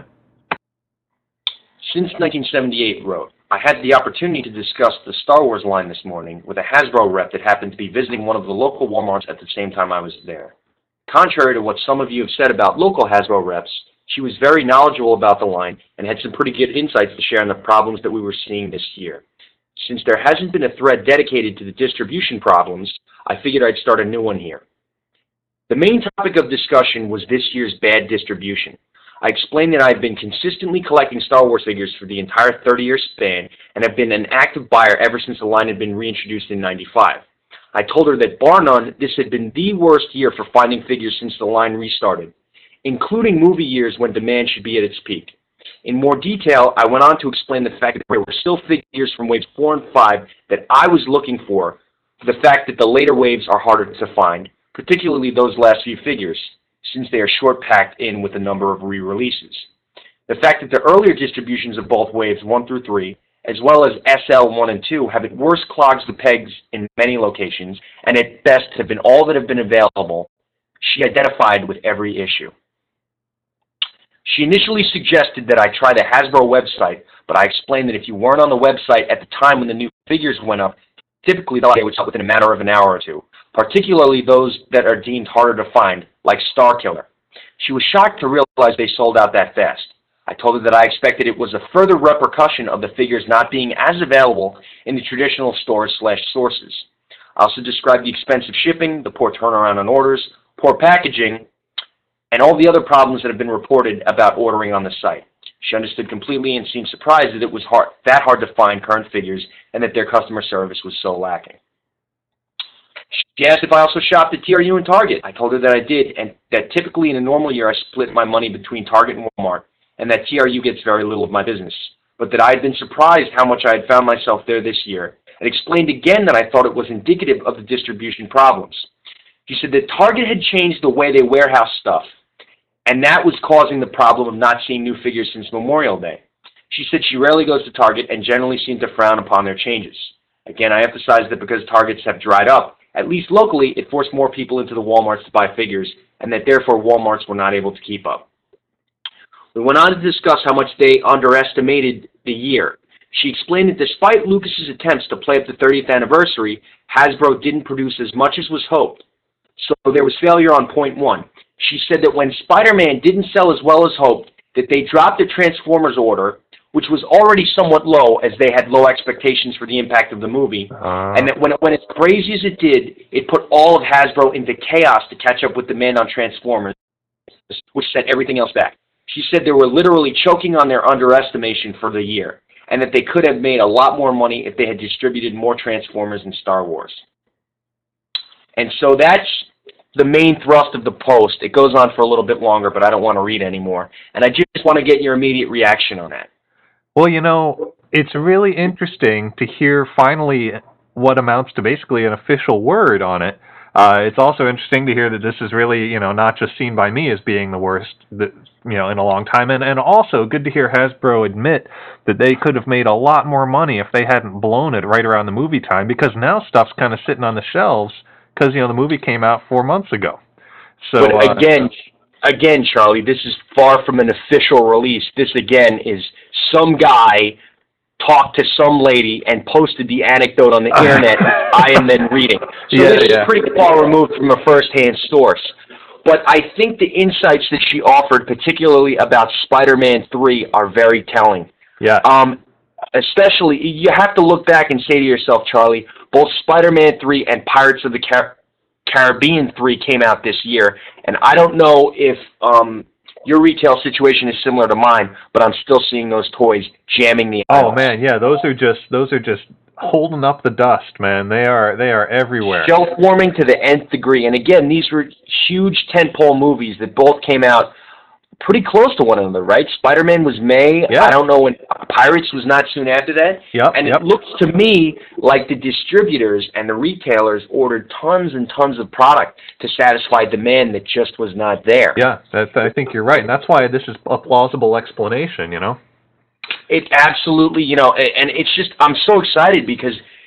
Since nineteen seventy-eight wrote, I had the opportunity to discuss the Star Wars line this morning with a Hasbro rep that happened to be visiting one of the local Walmarts at the same time I was there. Contrary to what some of you have said about local Hasbro reps, she was very knowledgeable about the line and had some pretty good insights to share on the problems that we were seeing this year. Since there hasn't been a thread dedicated to the distribution problems, I figured I'd start a new one here. The main topic of discussion was this year's bad distribution. I explained that I've been consistently collecting Star Wars figures for the entire thirty-year span and have been an active buyer ever since the line had been reintroduced in ninety-five. I told her that, bar none, this had been the worst year for finding figures since the line restarted, including movie years when demand should be at its peak. In more detail, I went on to explain the fact that there were still figures from waves four and five that I was looking for, the fact that the later waves are harder to find, particularly those last few figures, since they are short-packed in with a number of re-releases. The fact that the earlier distributions of both waves one through three, as well as S L one and two, have at worst clogged the pegs in many locations, and at best have been all that have been available, she identified with every issue. She initially suggested that I try the Hasbro website, but I explained that if you weren't on the website at the time when the new figures went up, typically they'll get within a matter of an hour or two, particularly those that are deemed harder to find, like Starkiller. She was shocked to realize they sold out that fast. I told her that I expected it was a further repercussion of the figures not being as available in the traditional stores slash sources. I also described the expensive shipping, the poor turnaround on orders, poor packaging, and all the other problems that have been reported about ordering on the site. She understood completely and seemed surprised that it was hard, that hard to find current figures and that their customer service was so lacking. She asked if I also shopped at T R U and Target. I told her that I did, and that typically in a normal year I split my money between Target and Walmart, and that T R U gets very little of my business, but that I had been surprised how much I had found myself there this year, and explained again that I thought it was indicative of the distribution problems. She said that Target had changed the way they warehouse stuff, and that was causing the problem of not seeing new figures since Memorial Day. She said she rarely goes to Target and generally seemed to frown upon their changes. Again, I emphasized that because Targets have dried up, at least locally, it forced more people into the Walmarts to buy figures, and that therefore Walmarts were not able to keep up. We went on to discuss how much they underestimated the year. She explained that despite Lucas's attempts to play up the thirtieth anniversary, Hasbro didn't produce as much as was hoped. So there was failure on point one. She said that when Spider-Man didn't sell as well as hoped, that they dropped the Transformers order, which was already somewhat low as they had low expectations for the impact of the movie, uh. and that when it went as crazy as it did, it put all of Hasbro into chaos to catch up with demand on Transformers, which set everything else back. She said they were literally choking on their underestimation for the year, and that they could have made a lot more money if they had distributed more Transformers and Star Wars. And so that's the main thrust of the post. It goes on for a little bit longer, but I don't want to read anymore. And I just want to get your immediate reaction on that. Well, you know, it's really interesting to hear finally what amounts to basically an official word on it. Uh, it's also interesting to hear that this is really, you know, not just seen by me as being the worst, that, you know, in a long time. And, and also good to hear Hasbro admit that they could have made a lot more money if they hadn't blown it right around the movie time, because now stuff's kind of sitting on the shelves because, you know, the movie came out four months ago. So But again, uh, again, Charlie, this is far from an official release. This, again, is some guy talked to some lady and posted the anecdote on the internet I am then reading. So yeah, this yeah. is pretty far removed from a first-hand source. But I think the insights that she offered, particularly about Spider-Man three, are very telling. Yeah. Um, especially, you have to look back and say to yourself, Charlie, both Spider-Man three and Pirates of the Car- Caribbean three came out this year, and I don't know if um, your retail situation is similar to mine, but I'm still seeing those toys jamming the aisles. Oh man, yeah, those are just those are just holding up the dust, man. They are they are everywhere. Shelf warming to the nth degree. And again, these were huge tentpole movies that both came out pretty close to one another, right? Spider-Man was May. Yeah. I don't know when Pirates was not soon after that. Yep, and yep. It looks to me like the distributors and the retailers ordered tons and tons of product to satisfy demand that just was not there. Yeah, that's, I think you're right. And that's why this is a plausible explanation, you know? It absolutely, you know, and it's just, I'm so excited because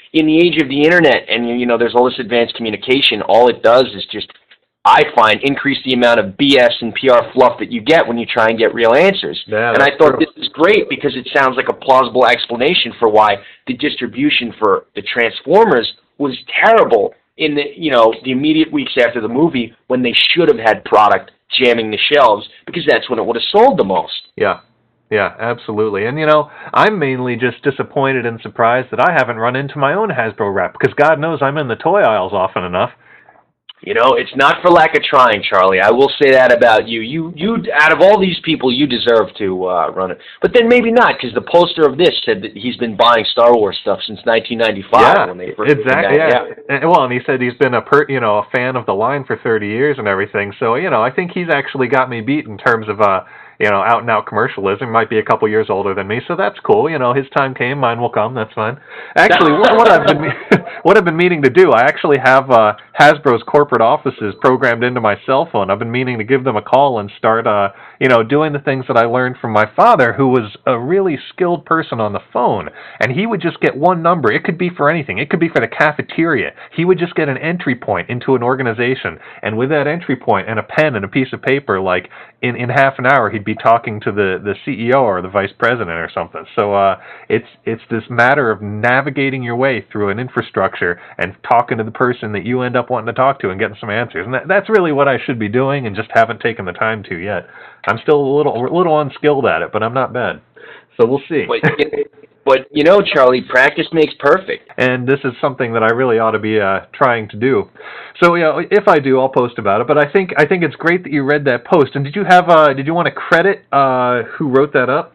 in the age of the internet and, you know, there's all this advanced communication, all it does is just, I find, increase the amount of B S and P R fluff that you get when you try and get real answers. Yeah, and I thought true. this is great because it sounds like a plausible explanation for why the distribution for the Transformers was terrible in the, you know, the immediate weeks after the movie when they should have had product jamming the shelves, because that's when it would have sold the most. Yeah. Yeah, absolutely. And, you know, I'm mainly just disappointed and surprised that I haven't run into my own Hasbro rep, because God knows I'm in the toy aisles often enough. You know, it's not for lack of trying, Charlie. I will say that about you. You, you, out of all these people, you deserve to uh, run it. But then maybe not, because the poster of this said that he's been buying Star Wars stuff since nineteen ninety-five. Yeah, when they first exactly. came out. Yeah. yeah. And, well, and he said he's been a per, you know a fan of the line for thirty years and everything. So, you know, I think he's actually got me beat in terms of uh, you know, out and out commercialism. Might be a couple years older than me, so that's cool. You know, his time came, mine will come. That's fine. Actually, what, what I've been what I've been meaning to do, I actually have uh, Hasbro's corporate offices programmed into my cell phone. I've been meaning to give them a call and start, uh, you know, doing the things that I learned from my father, who was a really skilled person on the phone. And he would just get one number. It could be for anything. It could be for the cafeteria. He would just get an entry point into an organization, and with that entry point and a pen and a piece of paper, like in, in half an hour, he'd be talking to the, the C E O or the vice president or something. So uh, it's it's this matter of navigating your way through an infrastructure and talking to the person that you end up wanting to talk to and getting some answers. And that, that's really what I should be doing, and just haven't taken the time to yet. I'm still a little a little unskilled at it, but I'm not bad. So we'll see. But, but you know, Charlie, practice makes perfect. And this is something that I really ought to be uh, trying to do. So, you know, if I do, I'll post about it. But I think I think it's great that you read that post. And did you have uh, did you want to credit uh, who wrote that up?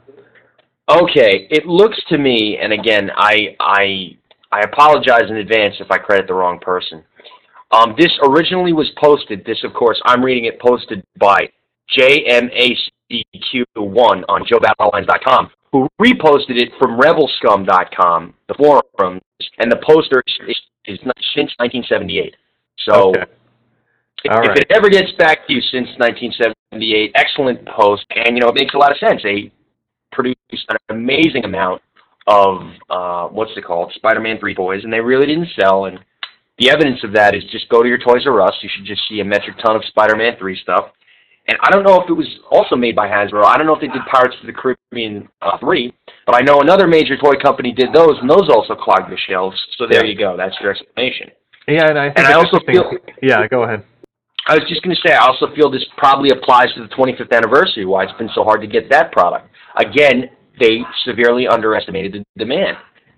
Okay, it looks to me, and again, I I I apologize in advance if I credit the wrong person. Um, this originally was posted. This, of course, I'm reading it posted by J M A C Q one on Joe Battle Lines dot com, who reposted it from Rebel Scum dot com, the forums, and the poster is, is since nineteen seventy-eight. So, okay. if, All if right. it ever gets back to you since nineteen seventy-eight, excellent post, and you know it makes a lot of sense. They produced an amazing amount of uh, what's it called, Spider-Man three toys, and they really didn't sell. And the evidence of that is just go to your Toys R Us. You should just see a metric ton of Spider-Man three stuff. And I don't know if it was also made by Hasbro. I don't know if they did Pirates of the Caribbean uh, three, but I know another major toy company did those, and those also clogged the shelves. So there Yeah. you go. That's your explanation. Yeah, and I think And it's I also interesting- feel- Yeah, go ahead. I was just going to say, I also feel this probably applies to the twenty-fifth anniversary, why it's been so hard to get that product. Again, they severely underestimated the demand.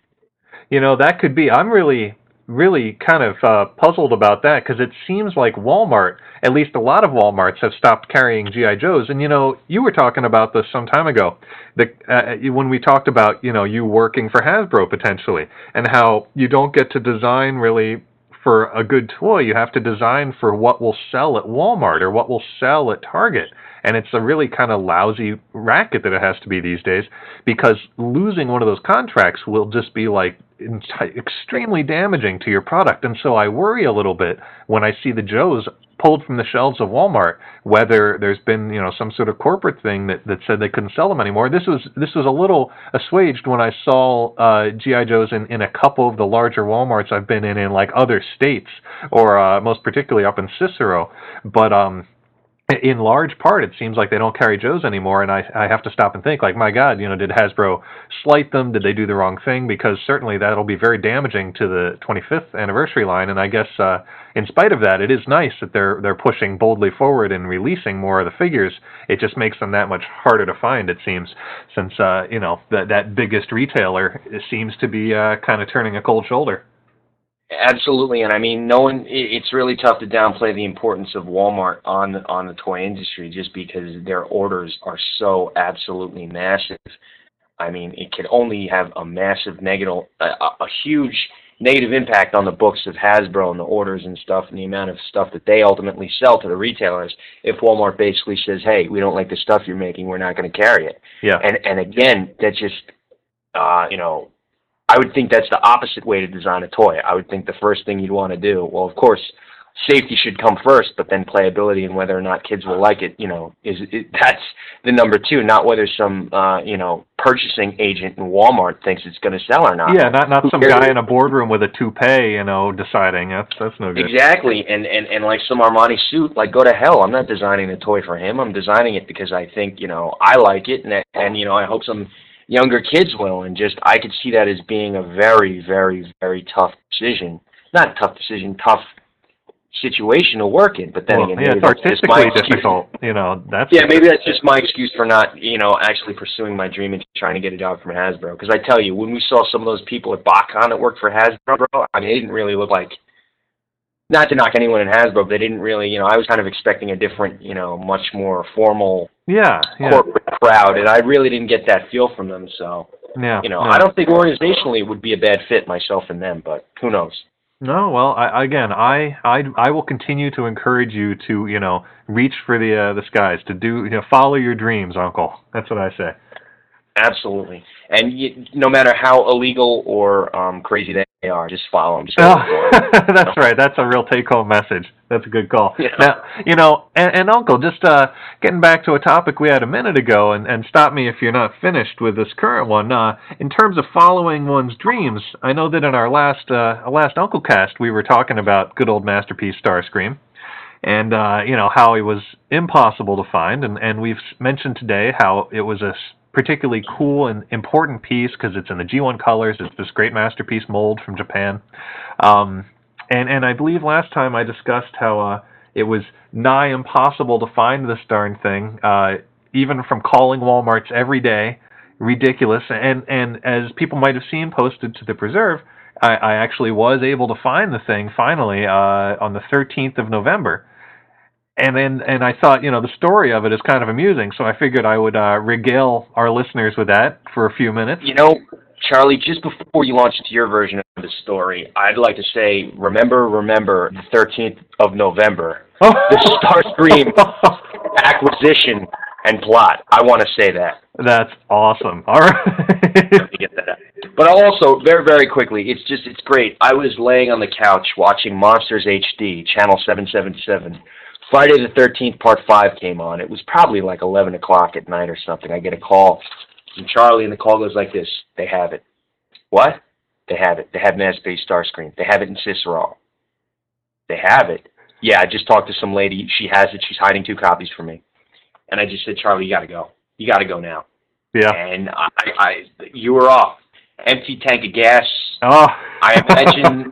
You know, that could be. I'm really, really kind of uh, puzzled about that, because it seems like Walmart, at least a lot of Walmarts, have stopped carrying G I. Joes. And, you know, you were talking about this some time ago, the, uh, when we talked about, you know, you working for Hasbro potentially, and how you don't get to design really for a good toy. You have to design for what will sell at Walmart or what will sell at Target. And it's a really kind of lousy racket that it has to be these days, because losing one of those contracts will just be like extremely damaging to your product. And so I worry a little bit when I see the Joes pulled from the shelves of Walmart, whether there's been, you know, some sort of corporate thing that, that said they couldn't sell them anymore. This was this was a little assuaged when I saw uh, G I. Joes in, in a couple of the larger Walmarts I've been in in like other states, or uh, most particularly up in Cicero. But um, in large part, it seems like they don't carry Joes anymore, and I, I have to stop and think, like, my God, you know, did Hasbro slight them? Did they do the wrong thing? Because certainly that'll be very damaging to the twenty-fifth anniversary line, and I guess uh, in spite of that, it is nice that they're they're pushing boldly forward and releasing more of the figures. It just makes them that much harder to find, it seems, since, uh, you know, that, that biggest retailer seems to be uh, kind of turning a cold shoulder. Absolutely, and I mean, no one. It's really tough to downplay the importance of Walmart on the, on the toy industry, just because their orders are so absolutely massive. I mean, it could only have a massive negative, a, a huge negative impact on the books of Hasbro and the orders and stuff, and the amount of stuff that they ultimately sell to the retailers. If Walmart basically says, "Hey, we don't like the stuff you're making, we're not going to carry it." Yeah. And and again, that just, uh, you know. I would think that's the opposite way to design a toy. I would think the first thing you'd want to do, well, of course, safety should come first, but then playability and whether or not kids will like it, you know, is it, that's the number two, not whether some, uh, you know, purchasing agent in Walmart thinks it's going to sell or not. Yeah, not not Who some cares? guy in a boardroom with a toupee, you know, deciding. That's that's no good. Exactly, and, and, and like some Armani suit, like, go to hell. I'm not designing a toy for him. I'm designing it because I think, you know, I like it, and, and you know, I hope some younger kids will, and just, I could see that as being a very, very, very tough decision. Not tough decision, tough situation to work in, but then Well, again, yeah, maybe it's that's just my artistically excuse. difficult. You know, that's Yeah, maybe that's just my excuse for not, you know, actually pursuing my dream and trying to get a job from Hasbro. Because I tell you, when we saw some of those people at BotCon that worked for Hasbro, I mean, they didn't really look like, not to knock anyone in Hasbro, but they didn't really, you know, I was kind of expecting a different, you know, much more formal yeah, yeah, corporate crowd, and I really didn't get that feel from them. So, yeah. you know, no. I don't think organizationally it would be a bad fit, myself and them, but who knows? No, well, I, again, I, I, I will continue to encourage you to, you know, reach for the uh, the skies, to do, you know, follow your dreams, Uncle. That's what I say. Absolutely. And you, no matter how illegal or um, crazy they are, just follow them. Just go Oh, for it. that's right. That's a real take-home message. That's a good call. Yeah. Now, you know, and, and Uncle, just uh, getting back to a topic we had a minute ago, and, and stop me if you're not finished with this current one. Uh, in terms of following one's dreams, I know that in our last uh, last Uncle Cast, we were talking about good old Masterpiece Starscream, and uh, you know how it was impossible to find, and, and we've mentioned today how it was a particularly cool and important piece because it's in the G one colors. It's this great masterpiece mold from Japan. Um, and, and I believe last time I discussed how uh, it was nigh impossible to find this darn thing, uh, even from calling Walmarts every day. Ridiculous. And, and as people might have seen posted to the Preserve, I, I actually was able to find the thing finally uh, on the thirteenth of November. And then, and I thought, you know, the story of it is kind of amusing, so I figured I would uh, regale our listeners with that for a few minutes. You know, Charlie, just before you launch into your version of the story, I'd like to say, remember, remember, the thirteenth of November, the Starscream acquisition and plot. I want to say that. That's awesome. All right. to get that out. But also, very, very quickly, it's just, it's great. I was laying on the couch watching Monsters H D, channel seven seventy-seven. Friday the thirteenth, part five came on. It was probably like eleven o'clock at night or something. I get a call from Charlie, and the call goes like this. They have it. What? They have it. They have Masterpiece Starscream. They have it in Cicero. They have it. Yeah, I just talked to some lady. She has it. She's hiding two copies for me. And I just said, Charlie, you got to go. You got to go now. Yeah. And I, I, you were off. Empty tank of gas. Oh. I imagine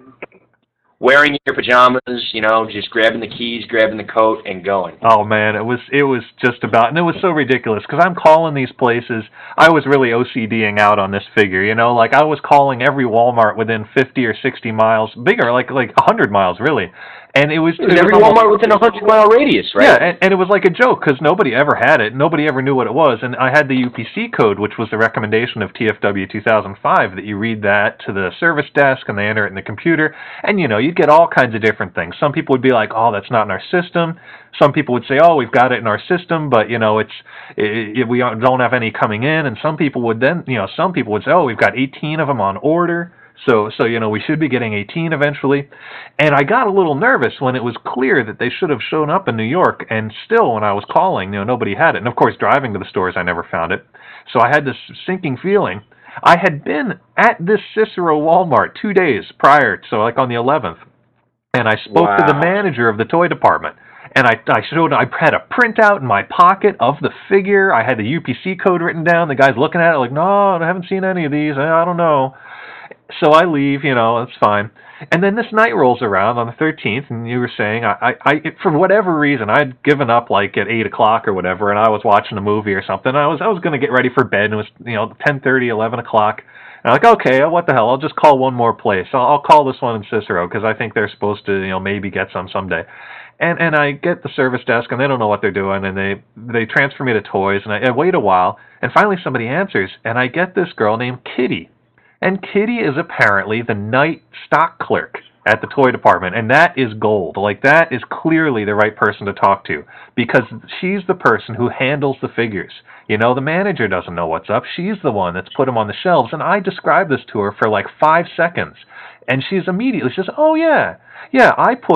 wearing your pajamas, you know, just grabbing the keys, grabbing the coat, and going. Oh man, it was it was just about, and it was so ridiculous because I'm calling these places. I was really OCDing out on this figure, you know, like I was calling every Walmart within fifty or sixty miles, bigger, like like a hundred miles really, and it was, It was it every was almost, Walmart within a hundred mile radius, right? Yeah, and, and it was like a joke because nobody ever had it, nobody ever knew what it was, and I had the U P C code, which was the recommendation of T F W two thousand five, that you read that to the service desk and they enter it in the computer, and you know, you'd get all kinds of different things. Some people would be like, oh, that's not in our system. Some people would say, oh, we've got it in our system, but you know, it's it, it, we don't have any coming in. And some people would then, you know, some people would say, oh, we've got eighteen of them on order. So, so you know, we should be getting eighteen eventually. And I got a little nervous when it was clear that they should have shown up in New York. And still, when I was calling, you know, nobody had it. And of course, driving to the stores, I never found it. So I had this sinking feeling. I had been at this Cicero Walmart two days prior, so like on the eleventh. And I spoke Wow. to the manager of the toy department. And I, I showed, I had a printout in my pocket of the figure. I had the U P C code written down. The guy's looking at it like, no, I haven't seen any of these. I don't know. So I leave, you know, that's fine. And then this night rolls around on the thirteenth, and you were saying, I, I, I for whatever reason, I'd given up like at eight o'clock or whatever, and I was watching a movie or something. I was, I was going to get ready for bed, and it was, you know, ten thirty, eleven o'clock. And I'm like, okay, what the hell? I'll just call one more place. I'll, I'll call this one in Cicero because I think they're supposed to, you know, maybe get some someday. And and I get the service desk, and they don't know what they're doing, and they they transfer me to toys, and I, I wait a while, and finally somebody answers, and I get this girl named Kitty. And Kitty is apparently the night stock clerk at the toy department, and that is gold. Like, that is clearly the right person to talk to, because she's the person who handles the figures. You know, the manager doesn't know what's up. She's the one that's put them on the shelves, and I described this to her for like five seconds, and she's immediately, she says, oh yeah, yeah, I put...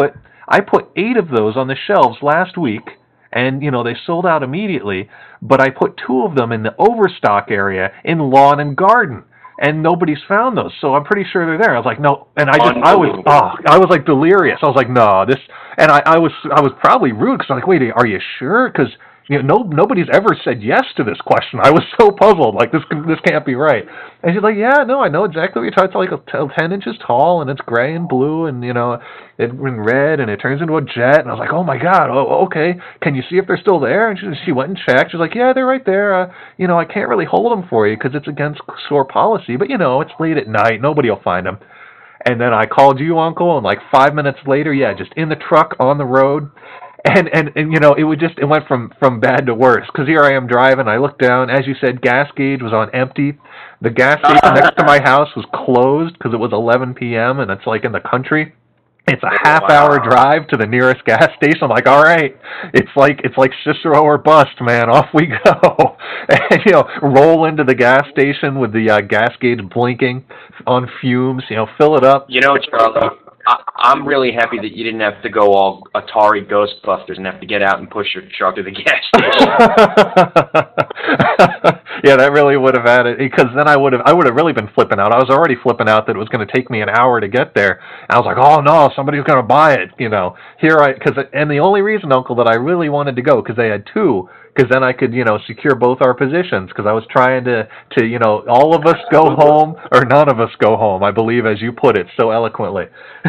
I put eight of those on the shelves last week, and, you know, they sold out immediately, but I put two of them in the overstock area in lawn and garden. And nobody's found those, so I'm pretty sure they're there. I was like, no, and I just, I was, oh, I was like delirious. I was like, no, this, and I, I was, I was probably rude because I'm like, wait, are you sure? Because you know, no, nobody's ever said yes to this question. I was so puzzled, like this, this can't be right. And she's like, yeah, no, I know exactly what you're talking about. It's like ten inches tall, and it's gray and blue, and you know, it's in red, and it turns into a jet. And I was like, oh my god, oh, okay. Can you see if they're still there? And she, she went and checked. She's like, yeah, they're right there. Uh, you know, I can't really hold them for you because it's against store policy, but you know, it's late at night. Nobody will find them. And then I called you, Uncle, and like five minutes later, yeah, just in the truck on the road. And, and and you know, it would just it went from from bad to worse because here I am driving. I looked down, as you said, gas gauge was on empty. The gas station next to my house was closed because it was eleven p.m. and it's like in the country. It's a half wow. hour drive to the nearest gas station. I'm like, all right, it's like it's like Cicero or bust, man. Off we go. And, you know, roll into the gas station with the uh, gas gauge blinking on fumes. You know, fill it up. You know, Charlie, I, I'm really happy that you didn't have to go all Atari Ghostbusters and have to get out and push your truck to the gas station. Yeah, that really would have added, because then I would have I would have really been flipping out. I was already flipping out that it was going to take me an hour to get there. I was like, oh no, somebody's going to buy it. You know, here I because and the only reason, Uncle, that I really wanted to go because they had two. Because then I could, you know, secure both our positions. Because I was trying to, to, you know, all of us go home or none of us go home. I believe, as you put it so eloquently.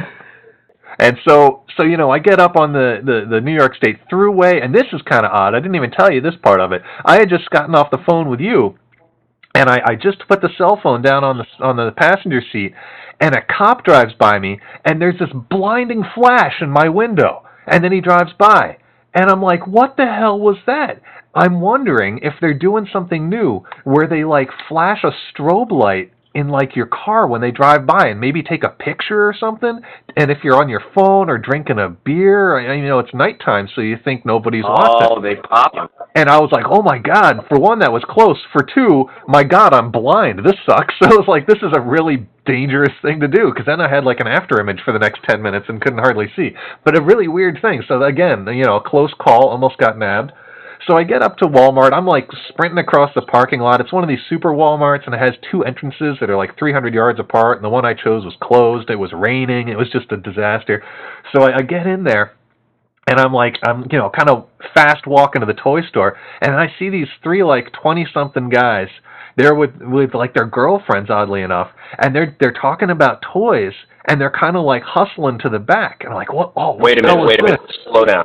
And so, so you know, I get up on the, the, the New York State Thruway, and this is kind of odd. I didn't even tell you this part of it. I had just gotten off the phone with you, and I, I just put the cell phone down on the on the passenger seat, and a cop drives by me, and there's this blinding flash in my window, and then he drives by. And I'm like, what the hell was that? I'm wondering if they're doing something new where they like flash a strobe light in like your car when they drive by and maybe take a picture or something. And if you're on your phone or drinking a beer, you know, it's nighttime, so you think nobody's watching. Oh, they pop them. And I was like, oh my God, for one, that was close. For two, my God, I'm blind. This sucks. So I was like, this is a really dangerous thing to do, because then I had like an after image for the next ten minutes and couldn't hardly see. But a really weird thing. So again, you know, a close call, almost got nabbed. So I get up to Walmart. I'm like sprinting across the parking lot. It's one of these super Walmarts, and it has two entrances that are like three hundred yards apart, and the one I chose was closed. It was raining. It was just a disaster. So I, I get in there, and I'm like, I'm, you know, kind of fast walking to the toy store, and I see these three like twenty-something guys. They're with, with like their girlfriends, oddly enough, and they're they're talking about toys, and they're kind of like hustling to the back. And I'm like, what? Oh, what wait a minute, wait a minute, slow down.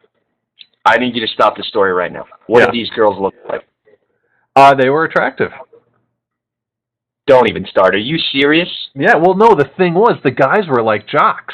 I need you to stop the story right now. What yeah. did these girls look like? Uh, they were attractive. Don't even start. Are you serious? Yeah, well, no, the thing was, the guys were like jocks.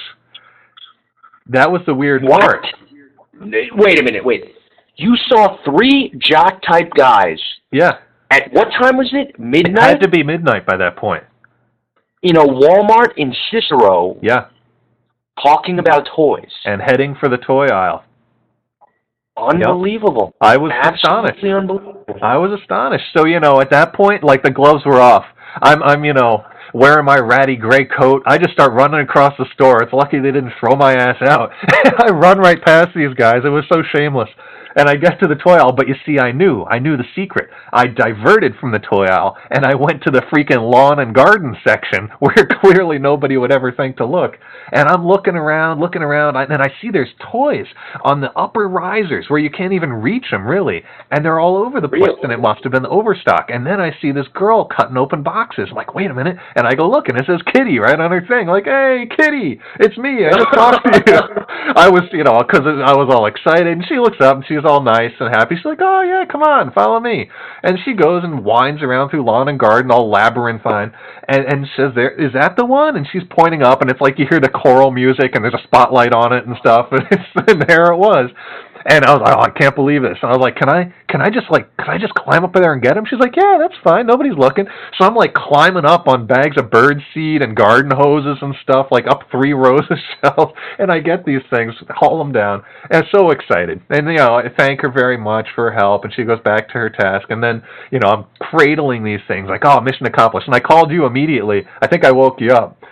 That was the weird what? part. Wait a minute, wait. You saw three jock-type guys. Yeah. At what time was it? Midnight? It had to be midnight by that point. In a Walmart in Cicero. Yeah. Talking about toys. And heading for the toy aisle. Unbelievable. Yep. I was Absolutely astonished. Unbelievable. I was astonished. So, you know, at that point, like, the gloves were off. I'm, I'm, you know, wearing my ratty gray coat. I just start running across the store. It's lucky they didn't throw my ass out. I run right past these guys. It was so shameless. And I get to the toy aisle, but you see, I knew. I knew the secret. I diverted from the toy aisle, and I went to the freaking lawn and garden section, where clearly nobody would ever think to look. And I'm looking around, looking around, and I see there's toys on the upper risers, where you can't even reach them, really. And they're all over the place, really? And it must have been the overstock. And then I see this girl cutting open boxes. I'm like, wait a minute. And I go look, and it says Kitty right on her thing. Like, hey, Kitty, it's me. I just talked to you. I was, you know, because I was all excited. And she looks up, and she's all nice and happy. She's like, oh, yeah, come on, follow me. And she goes and winds around through lawn and garden, all labyrinthine, and, and says, "There is that the one?" And she's pointing up, and it's like you hear the choral music, and there's a spotlight on it and stuff, and, it's, and there it was. And I was like, oh, I can't believe this. And I was like, can I, can I just like, can I just climb up there and get him? She's like, yeah, that's fine. Nobody's looking. So I'm like climbing up on bags of bird seed and garden hoses and stuff, like up three rows of shelves. And I get these things, haul them down, and so excited. And, you know, I thank her very much for her help. And she goes back to her task. And then, you know, I'm cradling these things like, oh, mission accomplished. And I called you immediately. I think I woke you up.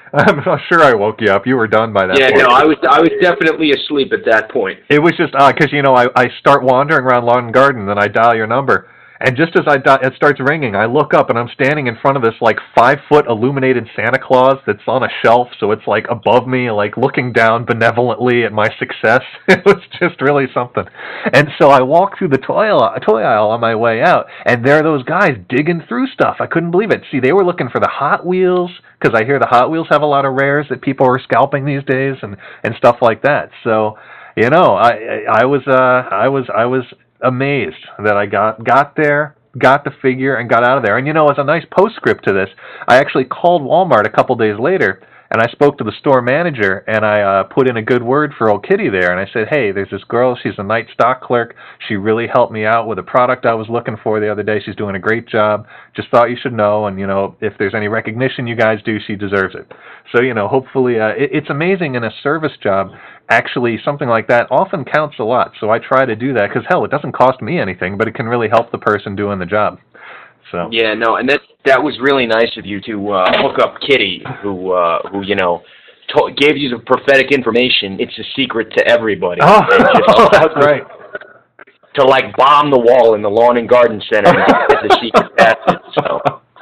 I'm not sure I woke you up. You were done by that Yeah, point. no, I was I was definitely asleep at that point. It was just because you know I I start wandering around lawn and garden, and I dial your number, and just as I di- it starts ringing, I look up and I'm standing in front of this like five foot illuminated Santa Claus that's on a shelf, so it's like above me, like looking down benevolently at my success. It was just really something. And so I walk through the toy aisle, toy aisle on my way out, and there are those guys digging through stuff. I couldn't believe it. See, they were looking for the Hot Wheels, because I hear the Hot Wheels have a lot of rares that people are scalping these days, and and stuff like that. So, you know, I I, I was uh I was I was amazed that I got got there, got the figure, and got out of there. And you know, as a nice postscript to this, I actually called Walmart a couple days later, and I spoke to the store manager, and I uh, put in a good word for old Kitty there, and I said, hey, there's this girl, she's a night stock clerk, she really helped me out with a product I was looking for the other day, she's doing a great job, just thought you should know, and you know, if there's any recognition you guys do, she deserves it. So, you know, hopefully, uh, it, it's amazing in a service job, actually something like that often counts a lot, so I try to do that, because hell, it doesn't cost me anything, but it can really help the person doing the job. So. Yeah, no, and that that was really nice of you to uh, hook up Kitty, who uh, who you know to- gave you the prophetic information. It's a secret to everybody. Oh, just, that's right. To like bomb the wall in the lawn and garden center as a secret passage. So.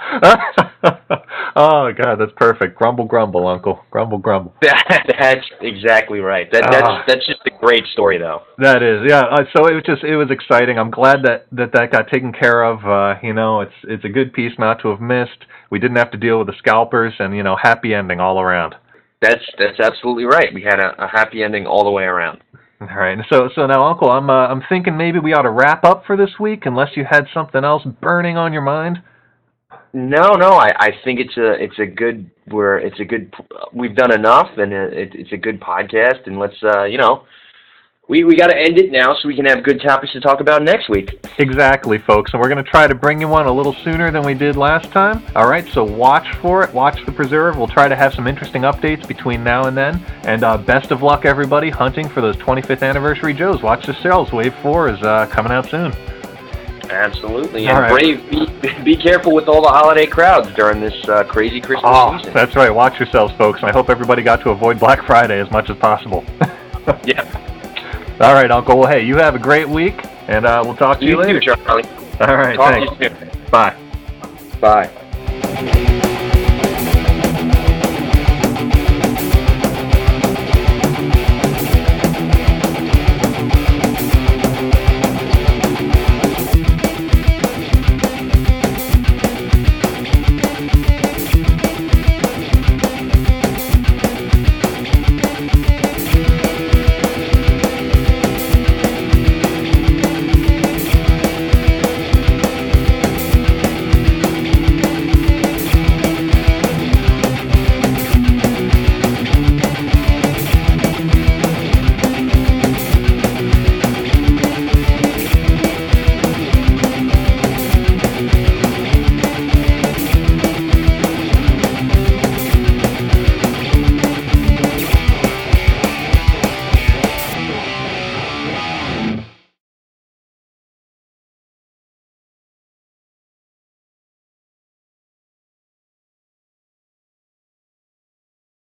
Oh God, that's perfect. Grumble, grumble, Uncle. Grumble, grumble. That, that's exactly right. That that's uh, that's just a great story, though. That is, yeah. Uh, so it was just, it was exciting. I'm glad that that, that got taken care of. Uh, you know, it's it's a good piece not to have missed. We didn't have to deal with the scalpers, and you know, happy ending all around. That's that's absolutely right. We had a, a happy ending all the way around. All right. So so now, Uncle, I'm uh, I'm thinking maybe we ought to wrap up for this week, unless you had something else burning on your mind. No, no, I, I think it's a it's a good we're it's a good we've done enough, and it, it's a good podcast, and let's uh you know we we got to end it now so we can have good topics to talk about next week. Exactly, folks, and we're going to try to bring you one a little sooner than we did last time. All right, so watch for it, watch the preserve. We'll try to have some interesting updates between now and then, and uh, best of luck, everybody, hunting for those twenty-fifth anniversary Joes. Watch the sales. Wave four is uh, coming out soon. Absolutely, all and right. Brave, be, be careful with all the holiday crowds during this uh, crazy Christmas oh, season. That's right. Watch yourselves, folks, and I hope everybody got to avoid Black Friday as much as possible. Yeah. All right, Uncle. Well, hey, you have a great week, and uh, we'll talk to you, You later. too, Charlie. All right, Talk thanks. to you soon. Bye. Bye.